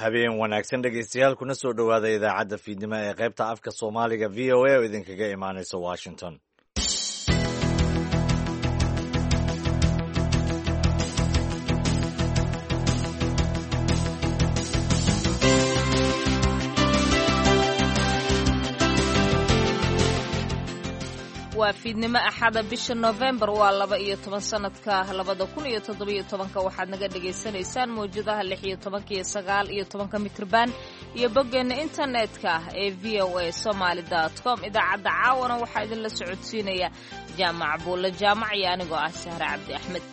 habeen wanaagsan dhegaystayaal kuna soo dhowaada idaacadda fiidnimo ee qaybta afka soomaaliga v o a oo idinkaga imaanaysa washington. waa fiidnimo axada bisha November waa 12 sanadka 2017 waxaad naga dhageysanaysaan mowjadaha 16 iyo 19 mitrban iyo boggeena internetka ee voasomali.com. idaacadda caawana waxaa idin la socodsiinaya jaamac buulle jaamac iyo anigoo ah Sahra Cabdi Axmed.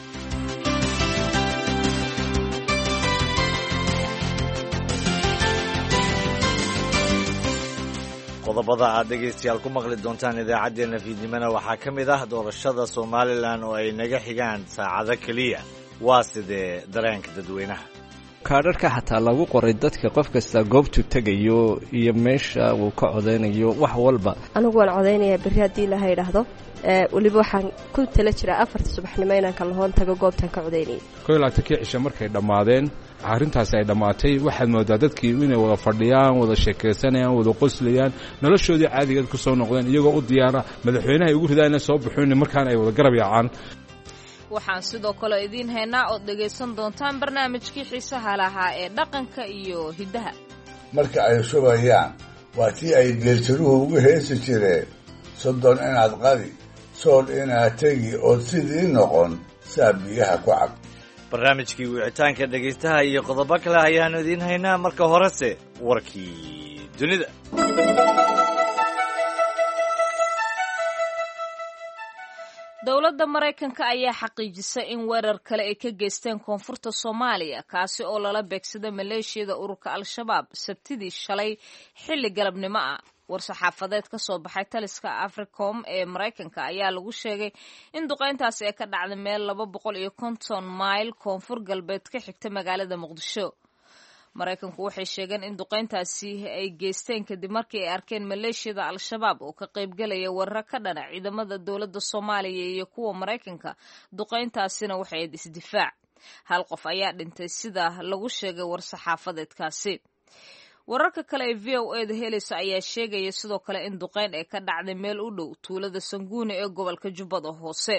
qodobada aad dhegaystayaal ku maqli doontaan idaacaddeenna fiidnimona waxaa ka mid ah doorashada Somaliland oo ay naga xigaan saacado keliya. waa sidee dareenka dadweynaha? kaadharka xataa lagu qoray dadka qof kasta goobtu tagayo iyo meesha uu ka codeynayo wax walba. anigu waan codeynayaa berri haddii la yidhaahdo weliba waxaan ku tala jiraa 4 subaxnimo inaan ka lahoon tago goobtan ka codeynayay. kii cisho markay dhammaadeen arrintaasi ay dhammaatay waxaad moodaa dadkii inay wada fadhiyaan, wada sheekaysanayaan, wada qoslayaan, noloshoodii caadigeed ku soo noqdeen iyagoo u diyaara madaxweynaha ay ugu ridaan inay soo baxoon markaan ay wada garab yaacaan. waxaan sidoo kale idiin haynaa ood dhegaysan doontaan barnaamijkii xiisaha lahaa ee dhaqanka iyo hiddaha. marka ay shubayaan waa tii ay geeltiruhu ugu heesi jireen soddon inaad qadi, sool inaad tegi ood sidii noqon saa biyaha ku cab. barnaamijkii wicitaanka dhegaystaha iyo qodobo kale ayaanu idiin haynaa. marka horese warkii dunida. dowladda Maraykanka ayaa xaqiijisay in weerar kale ay ka geysteen koonfurta Soomaaliya kaasi oo lala beegsaday maleeshiyada ururka Al-Shabaab Sabtidii shalay xilli galabnimo ah. war-saxaafadeed ka soo baxay taliska Africom ee Maraykanka ayaa lagu sheegay in duqeyntaasi ay ka dhacday meel 250 mayl koonfur galbeed ka xigta magaalada Muqdisho. Maraykanku waxay sheegeen in duqeyntaasi ay geysteen kadib markii ay arkeen maleeshiyada Al-Shabaab oo ka qaybgalaya weerar ka dhana ciidamada dowladda Soomaaliya iyo kuwa Maraykanka. duqeyntaasina waxay isdifaac. hal qof ayaa dhintay sida lagu sheegay war-saxaafadeedkaasi. wararka kale ee VOA-da helayso ayaa sheegaya sidoo kale in duqeyn ay ka dhacday meel u dhow tuulada Sanguune ee gobolka Jubbada Hoose.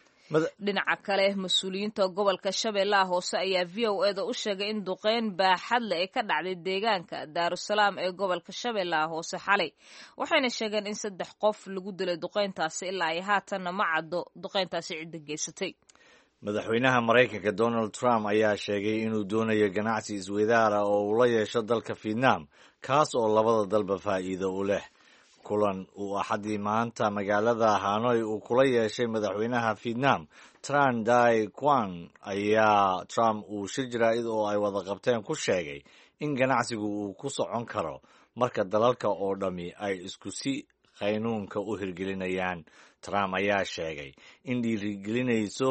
dhinaca kale mas'uuliyiinta gobolka Shabeellaha Hoose ayaa VOA-da u sheegay in duqeyn baaxad leh ay ka dhacday deegaanka Daarusalaam ee gobolka Shabeellaha Hoose xalay. waxayna sheegeen in 3 qof lagu dilay duqeyntaasi ilaa ay haatanna ma caddo duqeyntaasi cidda geysatay. madaxweynaha Maraykanka Donald Trump ayaa sheegay inuu doonayo ganacsi isweydaara oo uu la yeesho dalka Vietnam kaas oo labada dalba faa'iido u leh. kulan uu axadii maanta magaalada Hanoi uu kula yeeshay madaxweynaha Vietnam Tran Dai Quang ayaa Trump uu shir jaraa'id oo ay wada qabteen ku sheegay in ganacsigu uu ku socon karo marka dalalka oo dhammi ay isku si qaynuunka u hirgelinayaan. Trump ayaa sheegay in dhiirigelinayso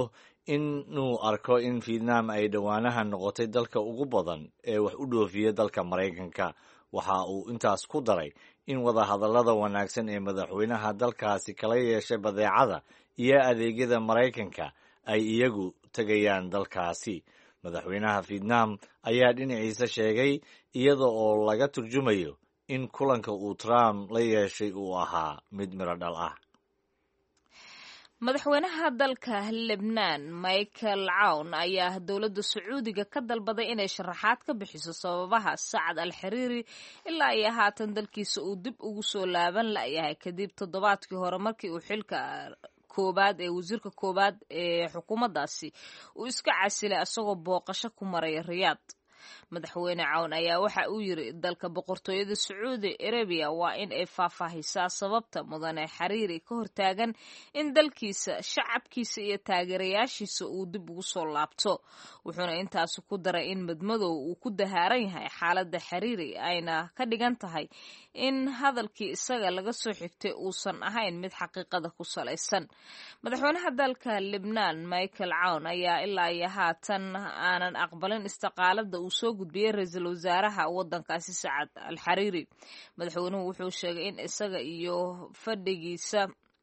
inuu arko in Vietnam ay dhowaanaha noqotay dalka ugu badan ee wax u dhoofiya dalka Maraykanka. waxa uu intaas ku daray in wadahadallada wanaagsan ee madaxweynaha dalkaasi kala yeeshay badeecada iyo adeegyada Maraykanka ay iyagu tegayaan dalkaasi. madaxweynaha Vietnam ayaa dhinaciisa sheegay iyada oo laga turjumayo in kulanka uu Trump la yeeshay uu ahaa mid miro dhal ah. madaxweynaha dalka Lebanon Michael Aoun ayaa dowladda Sacuudiga ka dalbaday inay sharaxaad ka bixiso sababaha Saad al-Xariiri ilaa ay haatan dalkiisa uu dib ugu soo laaban layahay kadib toddobaadkii hore markii uu xilka koobaad ee wasiirka koobaad ee xukuumaddaasi uu iska casilay asagoo booqasho ku maray Riyaad. madaxweyne Aoun ayaa waxa uu yiri dalka boqortooyada Sacuudi Arabia waa in ay faahfaahisaa sababta mudane Xariiri ka hortaagan in dalkiisa shacabkiisa iyo taageerayaashiisa uu dib ugu soo laabto. wuxuuna intaas ku daray in madmadow uu ku dahaaran yahay xaaladda Xariiri ayna ka dhigan tahay in hadalkii isaga laga soo xigtay uusan ahayn mid xaqiiqada ku salaysan. madaxweynaha dalka Lebanon Michael Aoun ayaa ilaa iyo haatan aanan aqbalin istiqaalada uu soo gudbiyay ra'iisul wasaaraha waddankaasi Saad al-Xariiri. madaxweynuhu wuxuu sheegay in isaga iyo fadhigiisa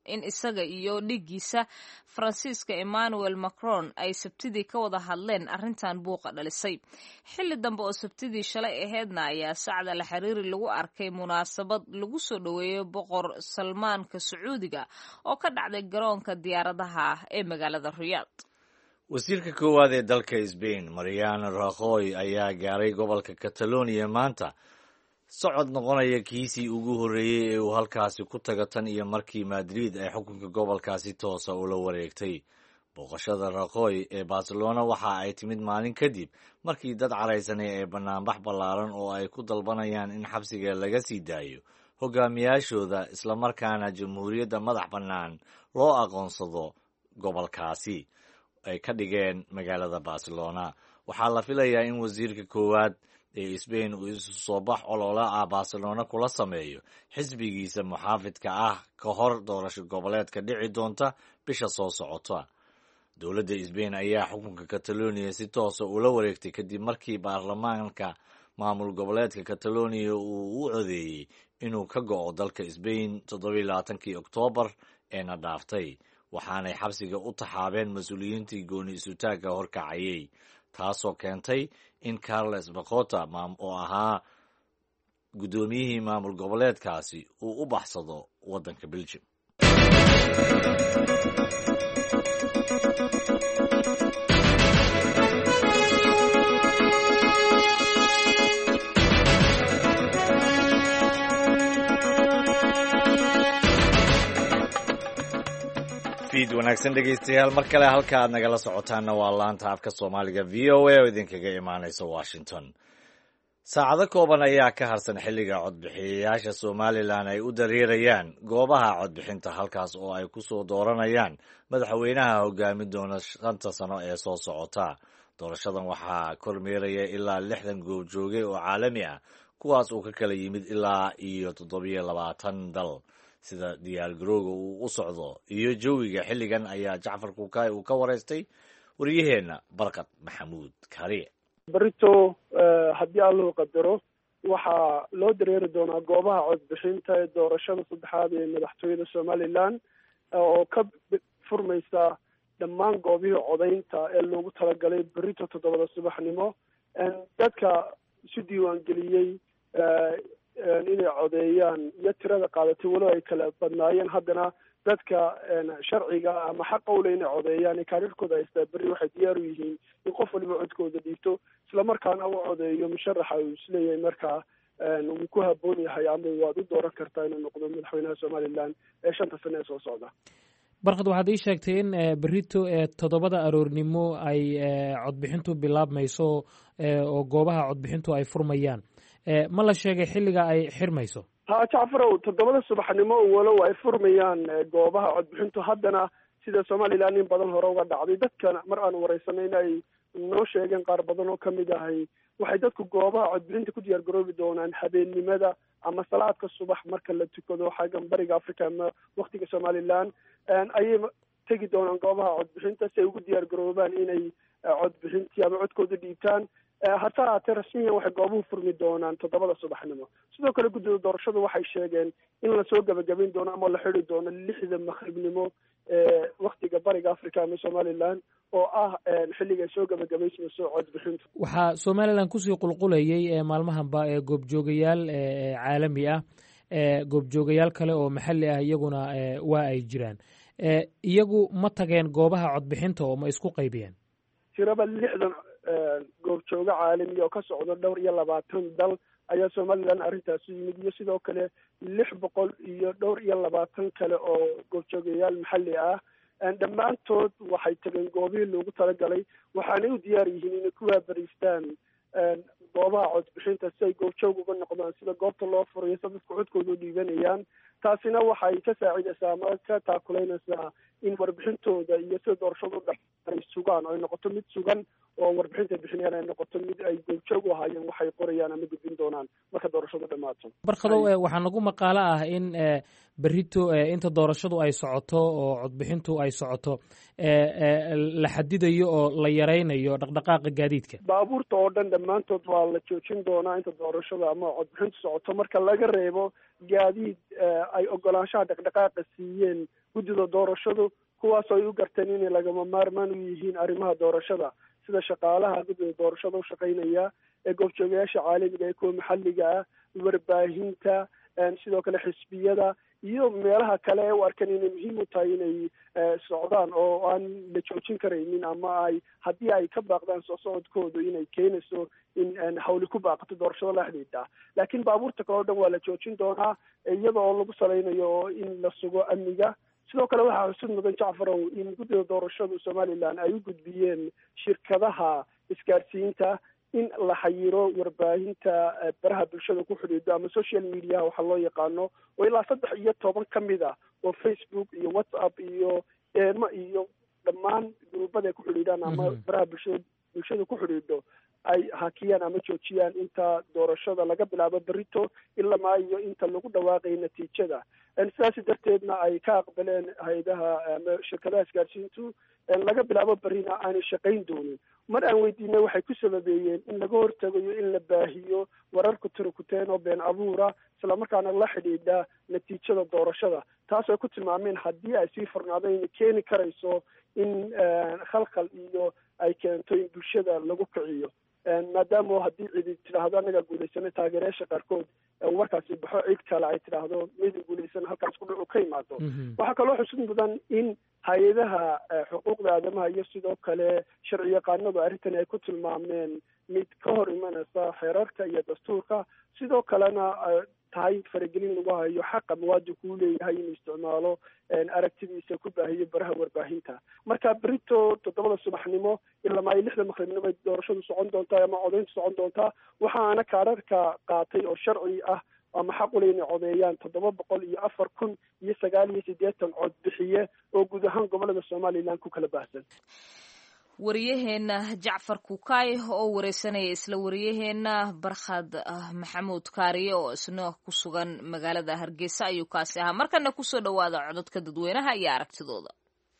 in isaga iyo dhigiisa Faransiiska Emmanuel Macron ay Sabtidii ka wada hadleen arrintan buuqa dhalisay. Xilli dambe oo Sabtidii shalay ahaydna ayaa Sacd Al Xariiri lagu arkay munaasabad lagu soo dhaweeyo boqor Salmaanka Sacuudiga oo ka dhacday garoonka diyaaradaha ee magaalada Riyadh. wasiirka koowaad ee dalka Spain Mariano Rajoy ayaa gaaray gobolka Catalonia maanta, socod noqonaya kiisii ugu horreeyey ee uu halkaasi ku taga tan iyo markii Madrid ay xukunka gobolkaasi toosa ula wareegtay. booqashada Rajoy ee Barcelona waxa ay timid maalin kadib markii dad caraysanay ee banaanbax ballaaran oo ay ku dalbanayaan in xabsiga laga sii daayo hogaamiyaashooda islamarkaana jamhuuriyadda madax bannaan loo aqoonsado gobolkaasi ay ka dhigeen magaalada Barcelona. waxaa la filayaa in wasiirka koowaad ee Spain uu isu soo bax olole ah Barcelona kula sameeyo xisbigiisa muxaafidka ah ka hor doorasho goboleedka dhici doonta bisha soo socota. dowladda Spain ayaa xukunka Catalonia si toosa ula wareegtay kadib markii baarlamaanka maamul goboleedka Catalonia uu u codeeyey inuu ka go'o dalka Spain 27 Oktoobar eena dhaaftay, waxaanay xabsiga u taxaabeen mas-uuliyiintii gooni isutaagga horkacayay, taasoo keentay in Carles Bacota oo ahaa guddoomiyihii maamul goboleedkaasi uu u baxsado waddanka Belgium. fiid wanaagsan dhegaystayaal, mar kale halka aad nagala socotaanna waa laanta afka Soomaaliga VOA oo idinkaga imaanaysa Washington. saacado kooban ayaa ka harsan xilliga codbixiyayaasha Somaliland ay u dareerayaan goobaha codbixinta, halkaas oo ay ku soo dooranayaan madaxweynaha hogaamin doona 5 sano ee soo socota. doorashadan waxaa kormeeraya ilaa 60 goob jooge oo caalami ah, kuwaas oo ka kala yimid ilaa iyo 27 dal. sida diyaargarowga uu u socdo iyo jawiga xilligan ayaa Jacfar Kuukay uu ka wareystay wariyaheenna Barkad Maxamuud Kariye. barito haddii Allahu qadaro waxaa loo dareeri doonaa goobaha codbixinta ee doorashada saddexaad ee madaxtooyada Somaliland oo ka furmaysa dhammaan goobihii codaynta ee loogu talagalay barito 7 subaxnimo. dadka isu diiwaan geliyey inay codeeyaan iyo tirada qaadatay walow ay kala badnaayeen, haddana dadka sharciga ama xaqa u leh inay codeeyaan kaarirkooda haystaa berri waxay diyaar u yihiin in qof waliba codkooda dhiibto, islamarkaana u codeeyo musharaxa uu isleeyahay markaa uu ku habboon yahay ama waad u dooran kartaa inuu noqdo madaxweynaha Somaliland ee 5 sano ee soo socda. Barkad, waxaad ii sheegtay in berrito 7 aroornimo ay codbixintu bilaabmayso oo goobaha codbixintu ay furmayaan. ma la sheegay xilliga ay xirmayso? Jacfarow, 7 subaxnimo walow ay furmayaan goobaha codbixintu, haddana sida Somaliland in badan hore uga dhacday, dadkana mar aan wareysanay ay noo sheegeen qaar badan oo kamid ahay waxay dadku goobaha codbixinta ku diyaar garoobi doonaan habeennimada ama salaadka subax marka la tukado xaggan bariga Afrika ama waqtiga Somaliland ayay tegi doonaan goobaha codbixinta si ay ugu diyaar garoobaan inay codbixintii ama codkooda dhiibtaan. hase haatee rasmiyan waxay goobuhu furmi doonaan 7 subaxnimo. sidoo kale guddida doorashadu waxay sheegeen in la soo gabagabayn doono ama la xidhi doono 6 maqribnimo waqtiga bariga Afrika ama Somaliland oo ah xilliga soo gabagabayso codbixintu. waxaa Somaliland kusii qulqulayay maalmahanba goobjoogayaal caalami ah, goobjoogayaal kale oo maxalli ah iyaguna waa ay jiraan. iyagu ma tageen goobaha codbixinta oo ma isku qaybiyeen? tiraba 60 goobjooga caalami oo ka socda 22 dal ayaa Somaliland arrintaas yimid, iyo sidoo kale 620 kale oo goobjoogayaal maxalli ah. dhammaantood waxay tageen goobihii loogu talagalay, waxaanay u diyaar yihiin inay ku waabariistaan goobaha codbixinta si ay goobjoog uga noqdaan sida goobta loo furayo dadku codkooda u dhiibanayaan. taasina waxay ka saacidaysaa ama ka taakuleynaysaa in warbixintooda iyo sida doorashadu ay sugaan oo ay noqoto mid sugan oo warbixinta bixinayaan ay noqoto mid ay goobjoog u ahaayeen waxay qorayaan ama gudbin doonaan marka doorashadu dhammaato. barkadow waxaa nagu maqaalo ah in berrito inta doorashadu ay socoto oo codbixintu ay socoto la xadidayo oo la yaraynayo dhaqdhaqaaqa gaadiidka. baabuurta oo dhan dhammaantood waa la joojin doonaa inta doorashada ama codbixintu socoto marka laga reebo gaadiid ay ogolaanshaha dhaqdhaqaaqa siiyeen guddida doorashadu kuwaas ay u garteen inay lagama maarmaan u yihiin arrimaha doorashada sida shaqaalaha guddida doorashada u shaqaynaya ee goobjoogayaasha caalamiga ee kuwa maxalliga ah warbaahinta sidoo kale xisbiyada iyo meelaha kale ee u arkan inay muhiim u tahay inay socdaan oo aan la joojin karaynin ama ay haddii ay ka baaqdaan soo socodkoodu inay keenayso in hawli ku baaqato doorashada la xidhiidha. laakiin baabuurta kale o dhan waa la joojin doonaa iyada oo lagu salaynayo in la sugo amniga. sidoo kale waxaa xusud mudan Jacfarow in guddida doorashadu Somaliland ay u gudbiyeen shirkadaha isgaarsiinta in la xayiro warbaahinta baraha bulshada ku xidhiidho ama social media waxa loo yaqaano oo ilaa 13 ka mid ah oo Facebook iyo WhatsApp iyo eema iyo dhammaan gruubada ku xidhiidhaan ama baraha bulshada ku xidhiidho ay hakiyaan ama joojiyaan inta doorashada laga bilaabo berrito ilaa iyo inta lagu dhawaaqay natiijada. sidaas darteedna ay ka aqbaleen hay'adaha ama shirkadaha isgaarsiintu laga bilaabo berrina aanay shaqayn doonin. mar aan weydiinay waxay ku sababeeyeen in laga hortagayo in la baahiyo wararku tirakuteen oo been abuura isla markaana la xidhiidha natiijada doorashada taas ay ku tilmaameen haddii ay sii furnaado inay keeni karayso in khalkhal iyo ay keento in bulshada lagu kiciyo maadaama haddii cidi tidhaahdo anaga guulaysanay taageerayaasha qaarkood warkaasi baxo cid kale ay tidhaahdo midi guulaysan halkaas ku dhacu ka imaado. waxaa kaloo xusud mudan in hay-adaha xuquuqda aadamaha iyo sidoo kale sharci yaqaanadu arrintan ay ku tilmaameen mid ka hor imanaysa xeerarka iyo dastuurka sidoo kalena tahay faragelin lagu hayo xaqa muwaadinku u leeyahay inuu isticmaalo aragtidiisa ku baahiyo baraha warbaahinta. marka berrito 7 subaxnimo ilaa 6 maqribnimo doorashadu socon doontaa ama codayntu socon doontaa waxaana kaararka qaatay oo sharci ah ama xaq u leh inay codeeyaan 704,980 cod bixiye oo guud ahaan gobolada Somaliland ku kala baahsan. wariyaheena Jacfar Kukaay oo wareysanaya isla wariyaheena Barkhad Maxamuud Kaariye oo isna ku sugan magaalada Hargeysa ayuu kaasi ahaa. markana ku soo dhawaada codadka dadweynaha iyo aragtidooda.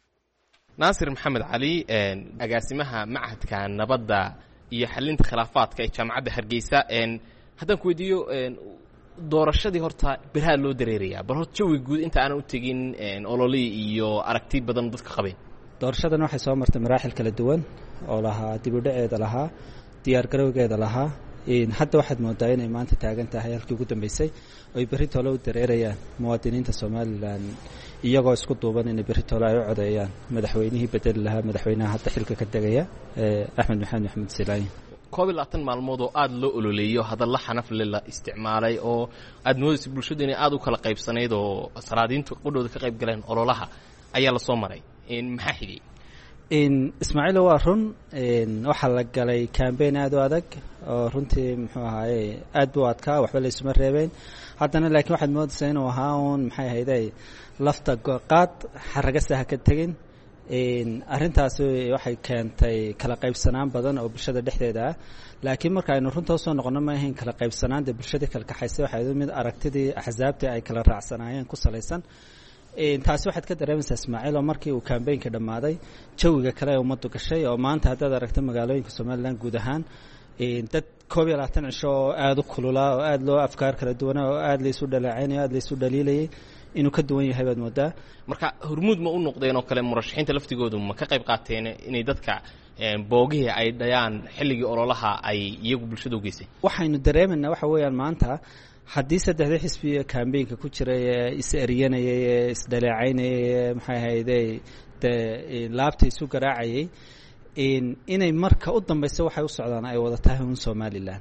Naasir Maxamed Cali agaasimaha macahadka nabadda iyo xalinta khilaafaadka ee jaamacadda Hargeysa haddaan ku weydiiyo doorashadii horta biraha loo dareerayaa bal horta jawi guud inta aan u tagin ololi iyo aragti badan dadka qabeen. doorashadan waxay soo martay maraaxil kala duwan oo lahaa dib u dhaceeda lahaa diyaar garowgeeda lahaa hadda waxaad moodaa inay maanta taagan tahay halkii ugu dambeysay oo ay berritole u dareerayaan muwaadiniinta Somaliland iyagoo isku duuban inay berritole ay u codeeyaan madaxweynihii bedeli lahaa madaxweynaha hadda xilka ka tegaya Axmed Maxamed Silaayin. 12 maalmood oo aad loo ololeeyo hadalla xanaf la isticmaalay oo aad moodaysa bulshadu inay aad u kala qaybsanayd oo salaadiintu qudhooda ka qayb galeen ololaha ayaa la soo maray maxaa xigay Ismaaciil waa run waxaa la galay campaign aad u adag oo runtii muxuu ahaayay aad buu adkaa waxba la isma reebeen haddana laakiin waxaad moodaysaa inuu ahaa uun maxay ahayday lafta qaad xaragasta ha ka tegin arrintaasi waxay keentay kala qaybsanaan badan oo bulshada dhexdeeda ah laakiin marka aynu runta usoo noqono ma ahayn kala qaybsanaanta bulshada kala kaxaysay waxay mid aragtidii axsaabtii ay kala raacsanaayeen ku salaysan taasi waxaad ka dareemaysaa Ismaaciil oo markii uu campaign-ka dhamaaday jawiga kale ee ummaddu gashay oo maanta haddaad aragto magaalooyinka Somaliland guud ahaan dad 12 cisho oo aad u kululaa oo aad loo afkaar kala duwan oo aad la isu dhaleeceynay aad la isu dhaliilayay inuu ka duwan yahay baad moodaa. marka hormuud ma u noqdeen oo kale murashaxiinta laftigoodu ma ka qayb qaateen inay dadka boogihii ay dhayaan xilligii ololaha ay iyagu bulshada u geysay. waxaynu dareemaynaa waxa weeyaan maanta haddii saddexda xisbi campaign-ka ku jiray is eriyanayay is dhaleecaynayay maxay ahayday laabta isu garaacayay inay marka u dambaysa waxay u socdaan ay wada tahay un Somaliland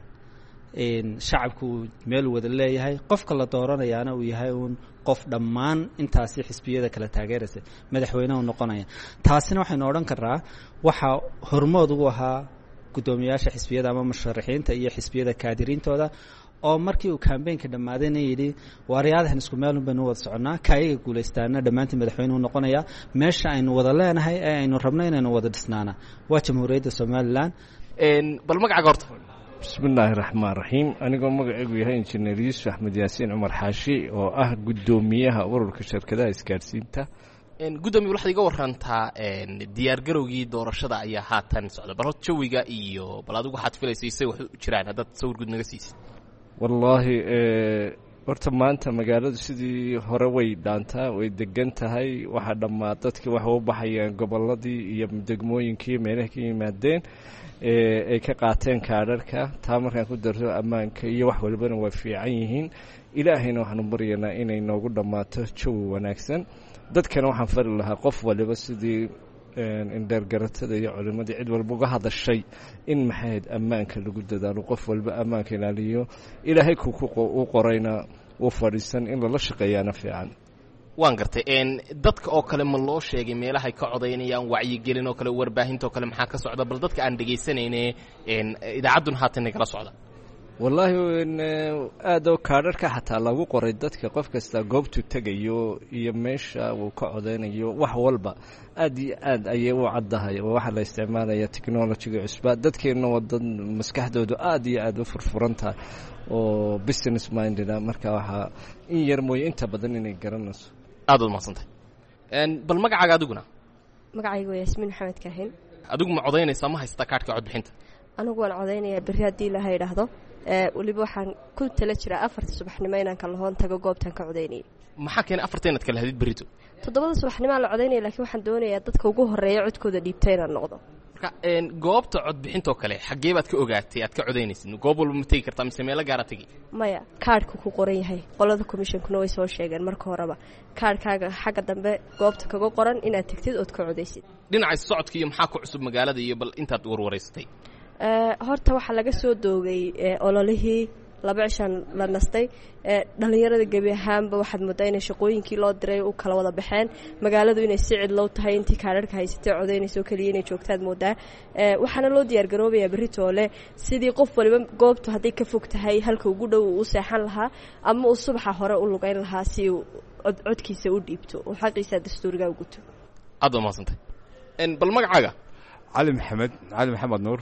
shacabku meel wada leeyahay qofka la dooranayaana uu yahay un qof dhammaan intaasi xisbiyada kala taageeraysa madaxweynaha noqonaya taasina waxaynu odhan karnaa waxa hormood ugu ahaa gudoomiyaasha xisbiyada ama musharaxiinta iyo xisbiyada kaadiriintooda oo markii uu campaignka dhammaadayna yidhi waaryaadahan isku meel baynu wada soconaa kaayaga guulaystaana dhammaantiin madaxweynuhu noqonaya meesha aynu wada leenahay ee aynu rabno inaynu wada dhisnaana waa jamhuuriyadda somalilan. bal magacaaga horta. bismillaahi raxmaan raxiim. anigoo magacaygu yahay injineer yuusuf axmed yaasiin cumar xaashi oo ah guddoomiyaha ururka shirkadaha isgaadhsiinta. gudoomiye waxaad iga warantaa diyaargarowgii doorashada ayaa haatan socda, bal horta jawiga iyo bal adigu waxaad filaysay say wax u jiraan haddaad sawir guud naga siisid. wallaahi horta maanta magaaladu sidii hore way dhaantaa, way degan tahay. waxaa dhammaa dadkii waxay u baxayaan gobolladii iyo degmooyinkii meelaha ka yimaadeen ay ka qaateen kaadharhka. taa markaan ku darto ammaanka iyo wax walibana waa fiican yihiin. ilaahayna waxaanu baryaynaa inay noogu dhammaato jawi wanaagsan. dadkana waxaan fari lahaa qof waliba sidii indheergaratada iyo culimadii cid walba uga hadashay in maxayd ammaanka lagu dadaalo, qof walba ammaanka ilaaliyo. ilaahay u qorayna u fadhiisan in lala shaqeeyaana fiican. waan gartay. dadka oo kale ma loo sheegay meelahay ka codaynayaan, wacyigelin oo kale, warbaahinta oo kale maxaa ka socda? bal dadka aan dhegaysanayne idaacadduna haatan nagala socda. wallaahi aad oo kaadharhka xataa lagu qoray dadka qof kasta goobtuu tegayo iyo meesha uu ka codaynayo wax walba aad iyo aad ayay u caddahay. waxaa la isticmaalaya technologiga cusba. dadkeenna waa dad maskaxdoodu aad iyo aad u furfuran tahay oo business minded ah, marka waxaa in yar mooye inta badan inay garanayso. aad waad mahadsantahay. bal magacaaga adiguna? magacaygu waa yaasmiin maxamed kaahin. adigu ma codaynaysaa, ma haystaa kaadhka codbixinta? anigu waan codaynayaa berri haddii ilaha idhaahdo. weliba waxaan ku tala jiraa 4 subaxnimo inaan kala hoon tago goobtaan ka codaynayay. maxaa keenay 4 inaad kala hadid berrito? 7 subaxnimo la codaynaya, laakiin waxaan doonayaa dadka ugu horeeya codkooda dhiibta inaan noqdo. marka goobta codbixinta oo kale xaggee baad ka ogaatay aad ka codaynaysid? goob walba ma tegi kartaa mise meelo gaara tegi? maya, kaadhku ku qoran yahay. qolada commissionkuna way soo sheegeen marka horeba kaadhkaaga xagga dambe goobta kaga qoran inaad tegtid ood ka codaysid. dhinaca socodka iyo maxaa ku cusub magaalada iyo bal intaad warwareysatay? horta waxaa laga soo doogay ololihii 2 cishan la nastay. dhalinyarada gebi ahaanba waxaad moodaa inay shaqooyinkii loo diray u kala wada baxeen. magaaladu inay si cidlow tahay, intii kaadharhka haysatay codaynayso keliya inay joogtaad moodaa. waxaana loo diyaargaroobayaa berritoole sidii qof waliba goobtu hadday ka fog tahay halka ugu dhow uu u seexan lahaa ama uu subaxa hore u lugayn lahaa si uu codkiisa u dhiibto oo xaqiisa dastuuriga u guto. aad waa mahadsantay. bal magacaaga? cali maxamed nuur.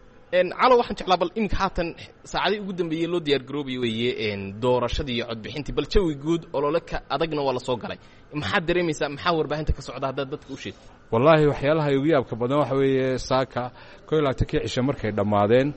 calo waxaan jeclaa bal iminka haatan saacadii ugu dambeeyey loo diyaargaroobayo weeye doorashadii iyo codbixintii. bal jawi guud olole ka adagna waa la soo galay. maxaad dareemaysaa? maxaa warbaahinta ka socda haddaad dadka u sheegto? wallaahi waxyaalaha ugu yaabka badan waxa weeye saaka 21 cisho markay dhammaadeen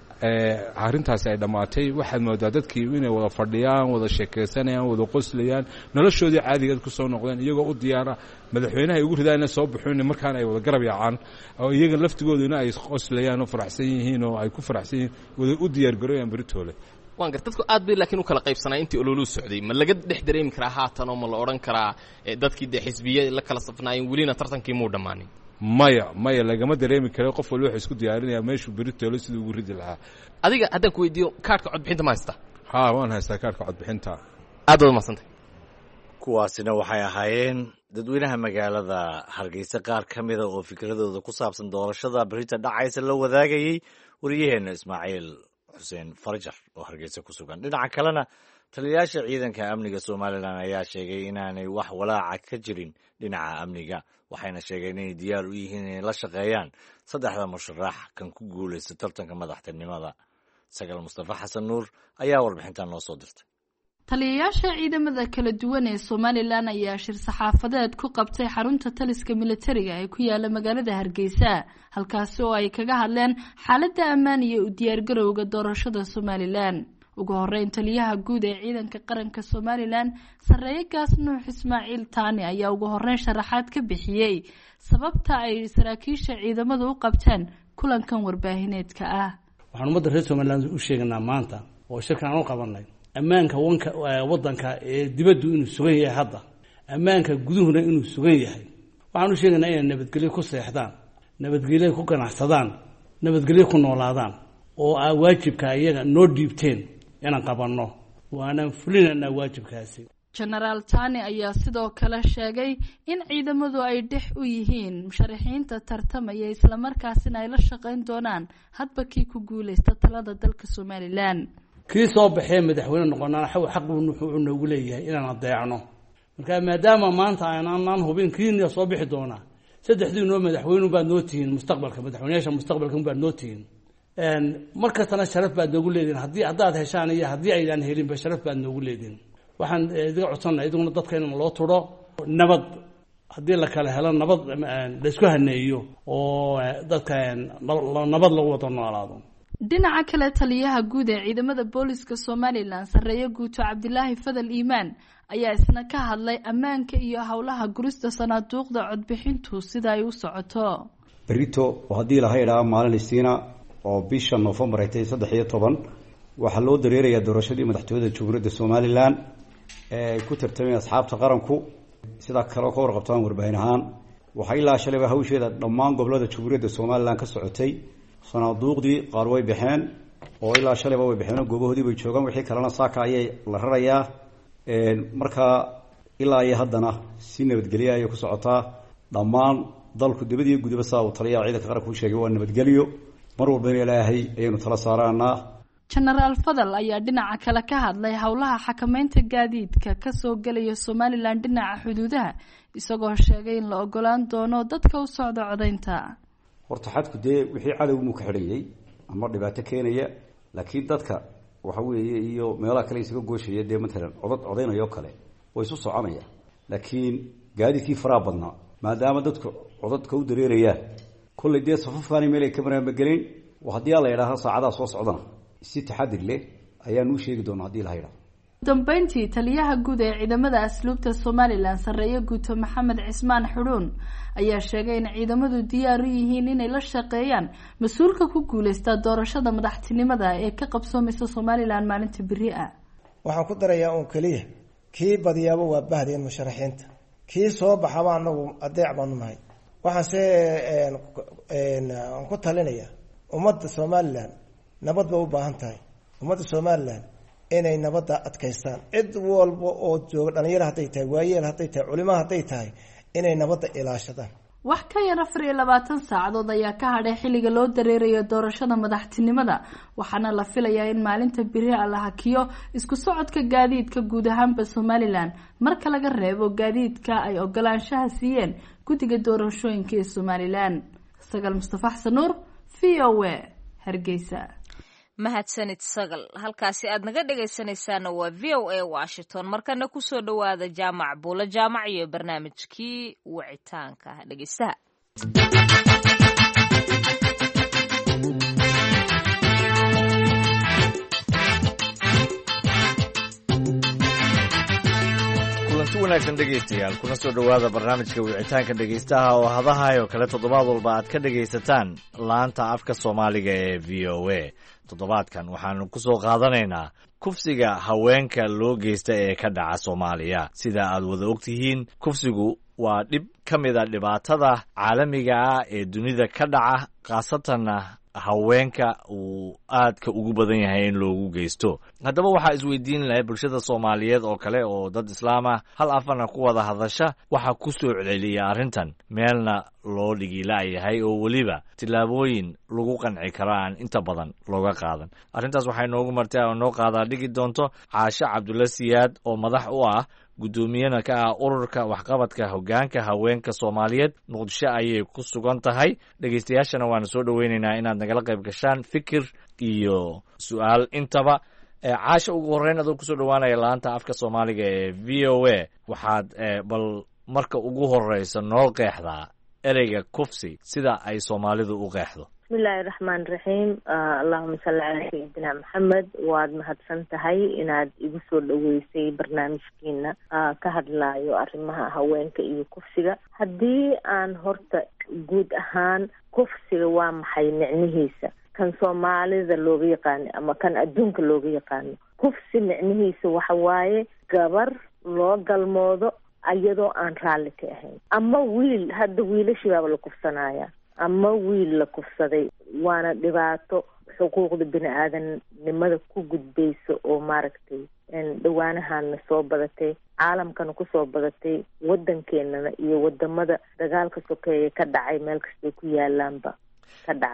arrintaasi ay dhammaatay waxaad moodaa dadkii inay wada fadhiyaan, wada sheekaysanayaan, wada qoslayaan, noloshoodii caadigeed ku soo noqdeen iyagoo u diyaara madaxweynaha ay ugu ridaayna soo baxoon markaana ay wada garab yaacaan oo iyaga laftigooduna ay qoslayaan oo faraxsan yihiin oo ay ku faraxsan yihiin wada u diyaargarooyaan beritoole. waan gartay. dadku aad bay laakiin u kala qaybsanaa intii ololuu socday. ma laga dhex dareemi karaa haatan oo ma la odhan karaa dadkii dee xisbiya la kala safnaayeen welina tartankii muu dhammaanin? maya lagama dareemi karo. qof walba wuxuu isku diyaarinayaa meeshuu beritoole siduu ugu ridi lahaa. adiga haddaan ku weydiiyo kaadhka codbixinta ma haystaa? haa, waan haystaa kaadhka codbixinta. aad waad mahadsantay. kuwaasina waxay ahaayeen dadweynaha magaalada Hargeysa qaar ka mida oo fikradooda ku saabsan doorashada berrita dhacaysa la wadaagayay wariyaheenna Ismaaciil Xuseen Farjar oo Hargeysa ku sugan. dhinaca kalena taliyayaasha ciidanka amniga Somaliland ayaa sheegay inaanay wax walaaca ka jirin dhinaca amniga, waxayna sheegeen inay diyaar u yihiin inay la shaqeeyaan 3 musharax kan ku guulaysta tartanka madaxtinimada. Sagal Mustafa Xasan Nuur ayaa warbixintan noo soo dirtay. taliyayaasha ciidamada kala duwan ee Somaliland ayaa shir saxaafadeed ku qabtay xarunta taliska militariga ee ku yaala magaalada Hargeysa, halkaas oo ay kaga hadleen xaaladda ammaan iyo u diyaargarowga doorashada Somaliland. ugu horeyn taliyaha guud ee ciidanka qaranka Somaliland Sareeye Gaas Nuux Ismaaciil Taani ayaa ugu horeyn sharaxaad ka bixiyay sababta ay saraakiisha ciidamadu u qabteen kulankan warbaahineedka ah. waxaan ummadda reer Somaliland u sheegnaa maanta oo shirkan aan u qabanay ammaanka wadanka ee dibaddu inuu sugan yahay, hadda ammaanka guduhuna inuu sugan yahay. waxaan u sheegnaa inay nabadgelyo ku seexdaan, nabadgelyo ku ganacsadaan, nabadgelyo ku noolaadaan oo waajibka iyaga noo dhiibteen inaan qabanno waana fulinayna waajibkaasi. General Tani ayaa sidoo kale sheegay in ciidamadu ay dhex u yihiin musharaxiinta tartamaya isla markaasina ay la shaqeyn doonaan hadba kii ku guuleysta talada dalka Somaliland. kii soo baxee madaxweyne noqonana xaq wuxuu noogu leeyahay inaan adeecno marka maadaama maanta aanaan hubin kiina soo bixi doonaa saddexdii noo madaxweyne baad noo tihiin mustaqbalka madaxweynayaasha mustaqbalka baad noo tihiin markastana sharaf baad noogu leedihin haddaad heshaan iyo haddii aydaan helinba sharaf baad noogu leedihin waxaan idiga codsanaa idiguna dadka in loo turo nabad haddii la kala helo nabad laysku haneeyo oo dadka nabad lagu wada noolaado. dhinaca kale taliyaha guud ee ciidamada booliska Somaliland sareeyo guuto Cabdilaahi Fadal Iimaan ayaa isna ka hadlay ammaanka iyo howlaha gurista sanaaduuqda codbixintu sida ay u socoto. berito haddii la hayraa maalin istiina oo bisha November 13 waxaa loo dareerayaa doorashadii madaxtooyada Jamhuuriyadda Somaliland ee ku tartamay asxaabta qaranku sida kale ka warqabtaan warbaahin ahaan waxay ilaa shalay hawsheeda dhammaan gobolada Jamhuuriyadda Somaliland ka socotay sanaaduuqdii qaar way bixeen oo ilaa shalay way bixeen goobahoodii bay joogaan wixii kalena saaka ayay la rarayaa marka ilaa ay haddana si nabadgelyo ay ku socotaa dhammaan dalku dibadii gudub saa uu taliya ciidanka qaranku sheegay waa nabadgelyo mar walba ilaahay ayaynu tala saaraanaa. General Fadal ayaa dhinaca kale ka hadlay howlaha xakameynta gaadiidka ka soo galaya Somaliland dhinaca xuduudaha isagoo sheegay in la ogolaan doono dadka u socda codeynta. horta xadku dee wixii cadowgu ka xidhayay ama dhibaato keenaya laakiin dadka waxa weeye iyo meelaha kale isaga gooshaya dee matalan codeynayo kale way isu soconaya laakiin gaadiidkii faraha badnaa maadaama dadku codadka u dareerayaan kulli dee safafkaani meel ay ka maraan magelin haddii la yidhaaho saacadaha soo socdana si taxadir leh ayaan u sheegi doonaa haddii la yidhaaho. dambeyntii taliyaha guud ee ciidamada asluubta Somaliland sareeyo guuto Maxamed Cismaan Xudhuun ayaa sheegay in ciidamadu diyaar u yihiin inay la shaqeeyaan mas'uulka ku guuleysta doorashada madaxtinimada ee ka qabsoomaysa Somaliland maalinta biri ah. waxaan ku darayaa oo kaliya kii badiyaabo waa bahdeen musharaxiinta kii soo baxaba anagu adeec baan nahay waxaan ku talinayaa ummadda Somaliland nabad bay u baahan tahay ummadda Somaliland inay nabadda adkaystaan cid walba oo jooga dhalinyaro hadday tahay waayeel hadday tahay culimo hadday tahay inay nabadda ilaashadaan. wax ka yar 24 saacadood ayaa ka hadhay xilliga loo dareerayo doorashada madaxtinimada waxaana la filayaa in maalinta biri la hakiyo isku socodka gaadiidka guud ahaanba Somaliland marka laga reebo gaadiidka ay ogolaanshaha siiyeen guddiga doorashooyinka ee Somaliland. Sagal Mustafa Xasan Nuur VOA Hargeysa. mahadsanid Sagal halkaasi aad naga dhagaysanaysaan waa VOA Washington markana ku soo dhawaada jaamac buula jaamac iyo barnaamijkii wicitaanka dhageystaha. kulanti wanaagsan dhegeystayaal kuna soo dhawaada barnaamijka wicitaanka dhegeystaha oo hadahayo kale toddobaad walba aad ka dhegaysataan laanta afka Soomaaliga ee VOA. toddobaadkan waxaanu ku soo qaadanaynaa kufsiga haweenka loo geysta ee ka dhaca Soomaaliya. sida aad wada ogtihiin kufsigu waa dhib ka mid ah dhibaatada caalamiga ah ee dunida ka dhaca khaasatan haweenka uu aadka ugu badan yahay in loogu geysto. haddaba waxaa isweydiin lahay bulshada Soomaaliyeed oo kale oo dad islaam ah hal afana ku wada hadasha waxaa ku soo celceliya arrintan meelna loo dhigi laayahay oo weliba tillaabooyin lagu qanci karo aan inta badan looga qaadan. arrintaas waxay noogu martay oo noo qaadaa dhigi doonto Caasha Cabdulla Siyaad oo madax u ah gudoomiyana ka ah ururka waxqabadka hoggaanka haweenka Soomaaliyeed Muqdisho ayay ku sugan tahay. dhageystayaashana waan soo dhaweynaynaa inaad nagala qayb gashaan fikir iyo su'aal intaba. Caasha ugu horeyn adoo ku soo dhawaanaya laanta afka Soomaaliga ee VOA waxaad bal marka ugu horeysa noo qeexdaa ereyga kufsi sida ay Soomaalidu u qeexdo. bismillaahi raxmaani raxiim allahumma salli calaa sayyidina maxamed waad mahadsan tahay inaad igu soo dhaweysay barnaamijkiina ka hadlaayo arrimaha haweenka iyo kufsiga. haddii aan horta guud ahaan kufsiga waa maxay micnihiisa kan Soomaalida looga yaqaano ama kan adduunka looga yaqaano. kufsi micnihiisa waxa waaye gabar loo galmoodo iyadoo aan raalli ka ahayn ama wiil hadda wiilashibaaba la kufsanaya ama wiil la kufsaday waana dhibaato xuquuqda bini'aadanimada ku gudbaysa oo maaragtay dhawaanahaana soo badatay caalamkana ku soo badatay waddankeenana iyo wadamada dagaalka sokeeye ka dhacay meel kastay ku yaalaanba ka dhacda.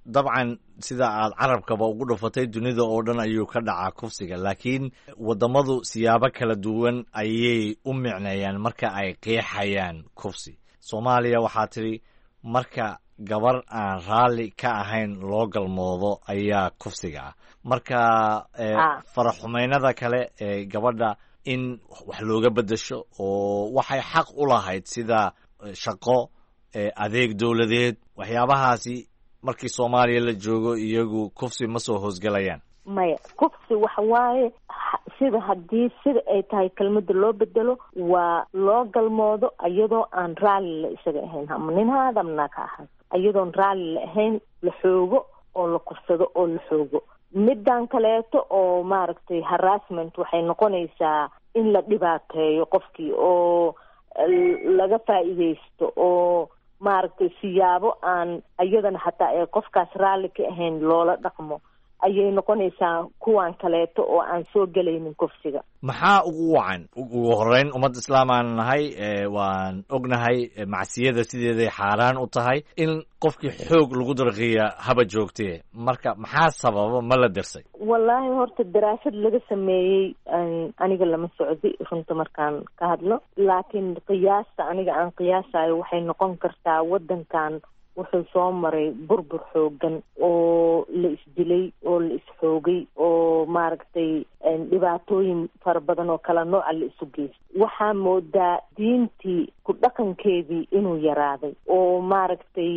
dabcan sida aad carabkaba ugu dhufatay dunida oo dhan ayuu ka dhacaa kufsiga, laakiin waddamadu siyaabo kala duwan ayay u micneeyaan marka ay qeexayaan kufsi. Soomaaliya waxaa tidhi marka gabar aan raalli ka ahayn loo galmoodo ayaa kufsiga ah. Marka faraxumeynada kale ee gabadha in wax looga beddesho oo waxay xaq u lahayd sida shaqo, adeeg dowladeed, waxyaabahaasi markii Soomaaliya la joogo iyagu kufsi ma soo hoosgalayaan. maya kufsi waxa waaye sida haddii sida ay tahay kelmadda loo bedelo waa loo galmoodo iyadoo aan raalli la isaga ahayn, ama nin haadamna ka ahay, iyadoon raalli la ahayn la xoogo oo la kufsado oo la xoogo. middan kaleeto oo maaragtay harassment waxay noqonaysaa in la dhibaateeyo qofkii oo laga faa'iidaysto oo maaragtay siyaabo aan iyadana hataa ee qofkaas raalli ka ahayn loola dhaqmo ayay noqonaysaa kuwan kaleeto oo aan soo gelaynin kufsiga. maxaa ugu wacan? ugu horeyn ummad islaamaan nahay, waan ognahay macsiyada sideeday xaaraan u tahay in qofkii xoog lagu darqiya haba joogtee. marka maxaa sababa ma la dirsay? wallaahi horta daraasad laga sameeyey aniga lama socdi runta markaan ka hadlo, laakiin qiyaasta aniga aan qiyaasayo waxay noqon kartaa waddankan wuxuu soo maray burbur xoogan oo la isdilay oo la isxoogay oo maaragtay dhibaatooyin fara badan oo kala nooca la isu geystay. waxaa moodaa diintii ku dhaqankeedii inuu yaraaday oo maaragtay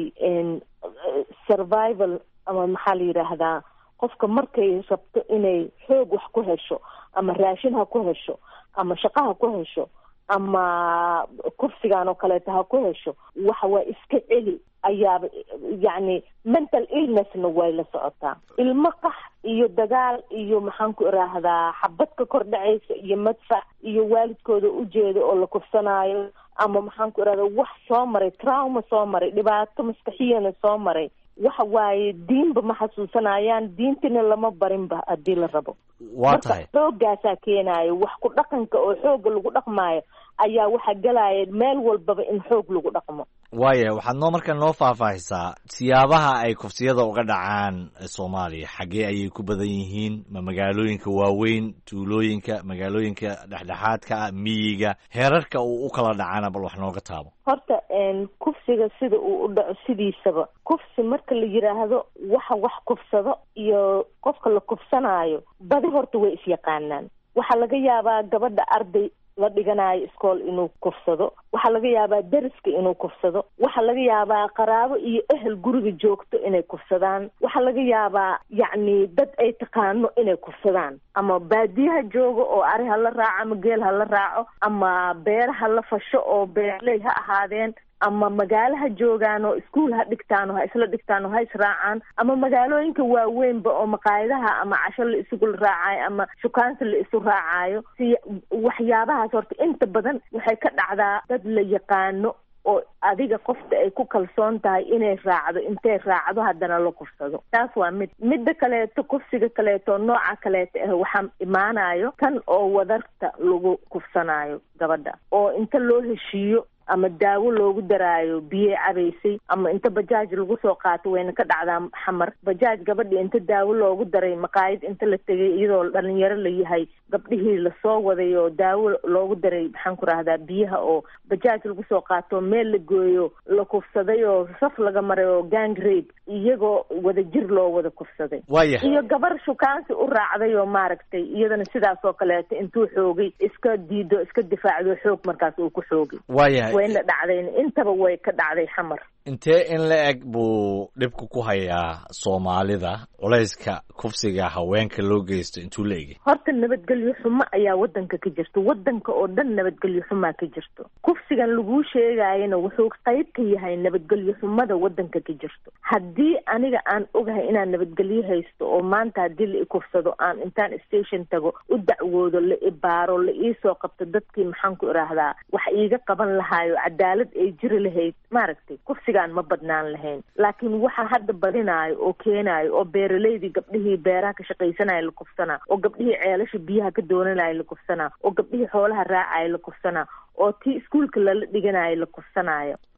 survival ama maxaa la yidhaahdaa qofka markay rabto inay xoog wax ku hesho ama raashin ha ku hesho ama shaqo ha ku hesho ama kufsigan oo kaleeto ha ku hesho waxa waa iska celi ayaaba yacni mental illnessna way la socotaa. ilmo qax iyo dagaal iyo maxaan ku iraahdaa xabad ka kor dhacaysa iyo madfac iyo waalidkooda ujeeda oo la kufsanaayo ama maxaan ku irahdaa wax soo maray, trauma soo maray, dhibaato maskaxiyana soo maray. waxa waaye diinba ma xasuusanayaan, diintina lama barinba haddii la rabo. waa tahay xoogaasaa keenaayo wax ku dhaqanka oo xooga lagu dhaqmaayo ayaa waxaa galaya meel walbaba in xoog lagu dhaqmo. waaya waxaad marka noo faahfaahisaa siyaabaha ay kufsiyada uga dhacaan Soomaaliya. xaggee ayay ku badan yihiin? ma magaalooyinka waaweyn, tuulooyinka, magaalooyinka dhexdhexaadka ah, miyiga? heerarka uu u kala dhacana bal wax nooga taabo. horta kufsiga sida uu u dhaco sidiisaba, kufsi marka la yidhaahdo waxa wax kufsado iyo qofka la kufsanaayo badi horta way isyaqaanaan. waxaa laga yaabaa gabadha arday la dhiganayo iskool inuu kufsado, waxaa laga yaabaa deriska inuu kufsado, waxaa laga yaabaa qaraabo iyo ehel guriga joogto inay kufsadaan, waxaa laga yaabaa yacni dad ay taqaano inay kufsadaan, ama baadiyaha joogo oo ari ha la raaco ama geel ha la raaco ama beer ha la fasho oo beerley ha ahaadeen, ama magaalaha joogaan oo iskuul ha dhigtaan oo ha isla dhigtaan oo ha israacaan, ama magaalooyinka waaweynba oo maqaayadaha ama casho la isugu raacayo ama shukaansi la isu raacayo. si waxyaabahaas horta inta badan waxay ka dhacdaa dad la yaqaano oo adiga qofta ay ku kalsoon tahay inay raacdo, intay raacdo haddana la kufsado. taas waa midda kaleeto. kufsiga kaleeto nooca kaleeto waxaa imaanayo kan oo wadarta lagu kufsanayo gabadha oo inta loo heshiiyo ama daawo loogu daraayo biye cabaysay, ama inta bajaaj lagu soo qaato wayna ka dhacdaa xamar. bajaaj gabadhii inta daawo loogu daray, maqaayad inta la tegay iyadoo dhalinyaro la yahay, gabdhihii lasoo waday oo daawo loogu daray maxaan ku rahdaa biyaha oo bajaaj lagu soo qaato meel la gooyo la kufsaday oo saf laga maray oo gang rape iyagoo wada jir loo wada kufsaday. iyo gabar shukaansi u raacday oo maaragtay iyadana sidaas oo kaleeto intuu xoogay iska diido iska difaacdo xoog markaas uu ku xoogay. wayna dhacdayn intaba way ka dhacday xamar. intee in la eg buu dhibku ku hayaa Soomaalida culayska kufsiga haweenka loo geysto intuu la egi? horta nabadgelyo xumo ayaa wadanka ka jirto, wadanka oo dhan nabadgelyo xumaa ka jirto. kufsigan laguu sheegayana wuxuu qayb ka yahay nabadgelyo xumada wadanka ka jirto. haddii aniga aan ogahay inaan nabadgelyo haysto oo maanta haddii la ikufsado aan intaan station tago u dacwoodo, la ibaaro, la iisoo qabto dadkii maxaan ku iraahdaa wax iiga qaban lahaayo, cadaalad ay jiri lahayd, maaragtay kufsigaan ma badnaan lahayn. laakiin waxa hadda badinaayo oo keenaayo oo beeraleydii gabdhihii beeraha ka shaqaysanaya la kufsanaa, oo gabdhihii ceelasha biyaha ka doonanaya la kufsanaa, oo gabdhihii xoolaha raacaya la kufsanaa, oo tii iskuulka lala dhiganayo la kufsanaayo.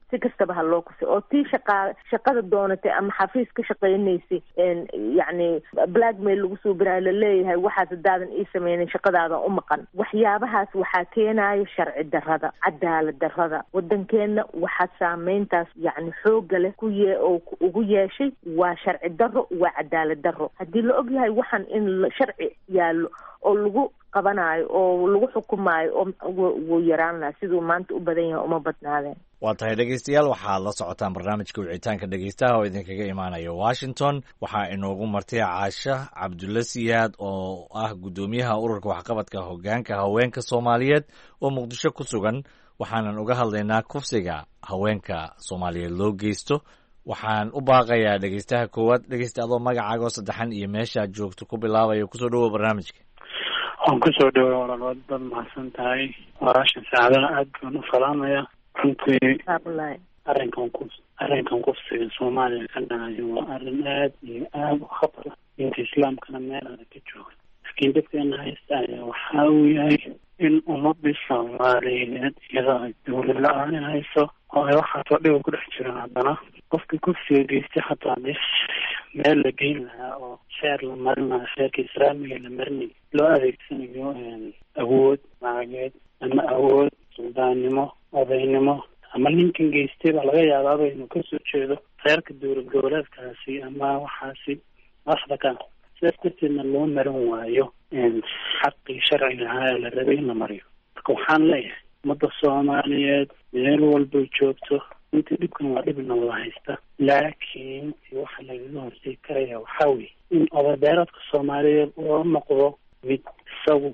si kastaba ha loo kusay oo tii shaqada doonatay ama xafiis ka shaqaynaysay yacni blackmail lagu soo birayo laleeyahay waxaas hadaadan ii sameynin shaqadaada u maqan. waxyaabahaas waxaa keenayo sharci darrada, cadaalad darrada. wadankeena waxaa saameyntaas yacni xooga leh oo ugu yeeshay waa sharci darro, waa cadaalad darro. haddii la og yahay waxaan in sharci yaallo oo lagu qabanayo oo lagu xukumaayo oo wuu yaraan lahaa. siduu maanta u badan yahay uma badnaadeen. waa tahay dhegeystayaal, waxaad la socotaan barnaamijka wicitaanka dhegeystaha oo idinkaga imaanaya Washington. waxaa inoogu martay Caasha Cabdulla Siyaad oo ah guddoomiyaha ururka waxqabadka hoggaanka haweenka Soomaaliyeed oo Muqdisho ku sugan. waxaanan uga hadlaynaa kufsiga haweenka Soomaaliyeed loo geysto. waxaan u baaqayaa dhegeystaha koowaad. dhegeysta adoo magacaaga oo saddexan iyo meeshaad joogto ku bilaabaya kusoo dhawow barnaamijka. waan kusoo dhawow walaal, baad mahadsan tahay. walaashan saacadaha aad baan u salaamaya. runtii arrinkan kufsiga Soomaaliya ka dhacayo waa arrin aad iyo aad u khatar ah. diinta islaamkana meel adag ka jooga. laakiin dadkeena haysta ayaa waxa uu yahay in ummadii Soomaaliyeed iyadoo ay dawlad la-aan hayso oo ay waxaasoo dhiba ku dhex jiraan, haddana qofkii kufsiga geystay xataa hadii meel la geyn lahaa oo sheer la marinayo, sheerka islaamiga la marinayo, loo adeegsanayo awood macageed ama awood suldaannimo, odaynimo, ama ninkan geystay baa laga yaabaaba inuu kasoo jeedo reerka dowlad goboleedkaasi ama waxaasi madaxda ka. sidaas darteedna loo marin waayo xaqii sharciga ahaa ee la rabay in la mariyo. marka waxaan leeyahay ummadda Soomaaliyeed meel walbay joogto, intii dhibkan waa dhib nabada haysta, laakiin waxa lagaga hortegi karaya waxaa weye in odadeeradka Soomaaliyeed oo noqdo mid isagu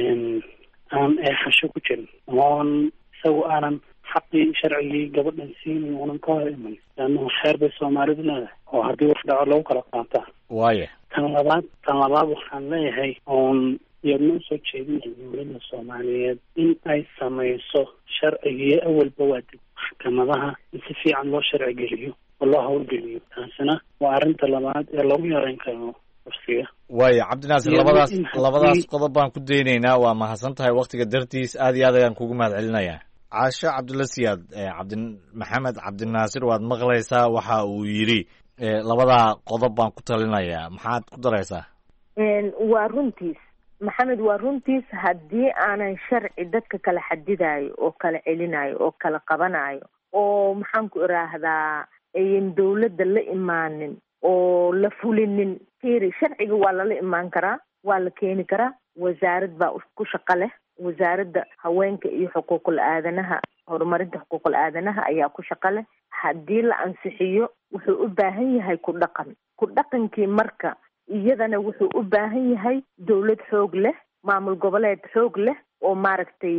aan eexasho ku jirin, oon isagu aanan xaqii sharcigii gabadhan siinin oonan ka hor iman. laanna xeer bay Soomaalidu leedahay oo haddii wax dhaco lagu kala qaataa. waaya tan labaad waxaan leeyahay oon iyadna usoo jeedinaya dowladda Soomaaliyeed in ay samayso sharcigii awalba waa maxkamadaha in si fiican loo sharci geliyo oo loo hawlgeliyo. taasina waa arrinta labaad ee lagu yareyn karo kufsiga. waaya Cabdinaasir, labadaas qodob baan ku daynaynaa. waa mahadsan tahay waqtiga dartiis. aad iyo aad ayaan kugu mahad celinayaa. Caasha Cabdulla Siyaad, Maxamed Cabdinaasir waad maqlaysaa. waxa uu yidhi labadaa qodob baan ku talinayaa. maxaad ku daraysaa? waa runtiis maxamed, waa runtiis. haddii aanan sharci dadka kala xadidayo oo kala celinayo oo kala qabanayo oo maxaan ku iraahdaa ayan dawladda la imaanin oo la fulinin, sharciga waa lala imaan karaa, waa la keeni karaa. wasaarad baa ku shaqo leh. wasaaradda haweenka iyo xuquuqul aadanaha, horumarinta xuquuqul aadanaha ayaa ku shaqo leh. haddii la ansixiyo wuxuu u baahan yahay ku dhaqankii marka iyadana wuxuu u baahan yahay dawlad xoog leh, maamul goboleed xoog leh oo maaragtay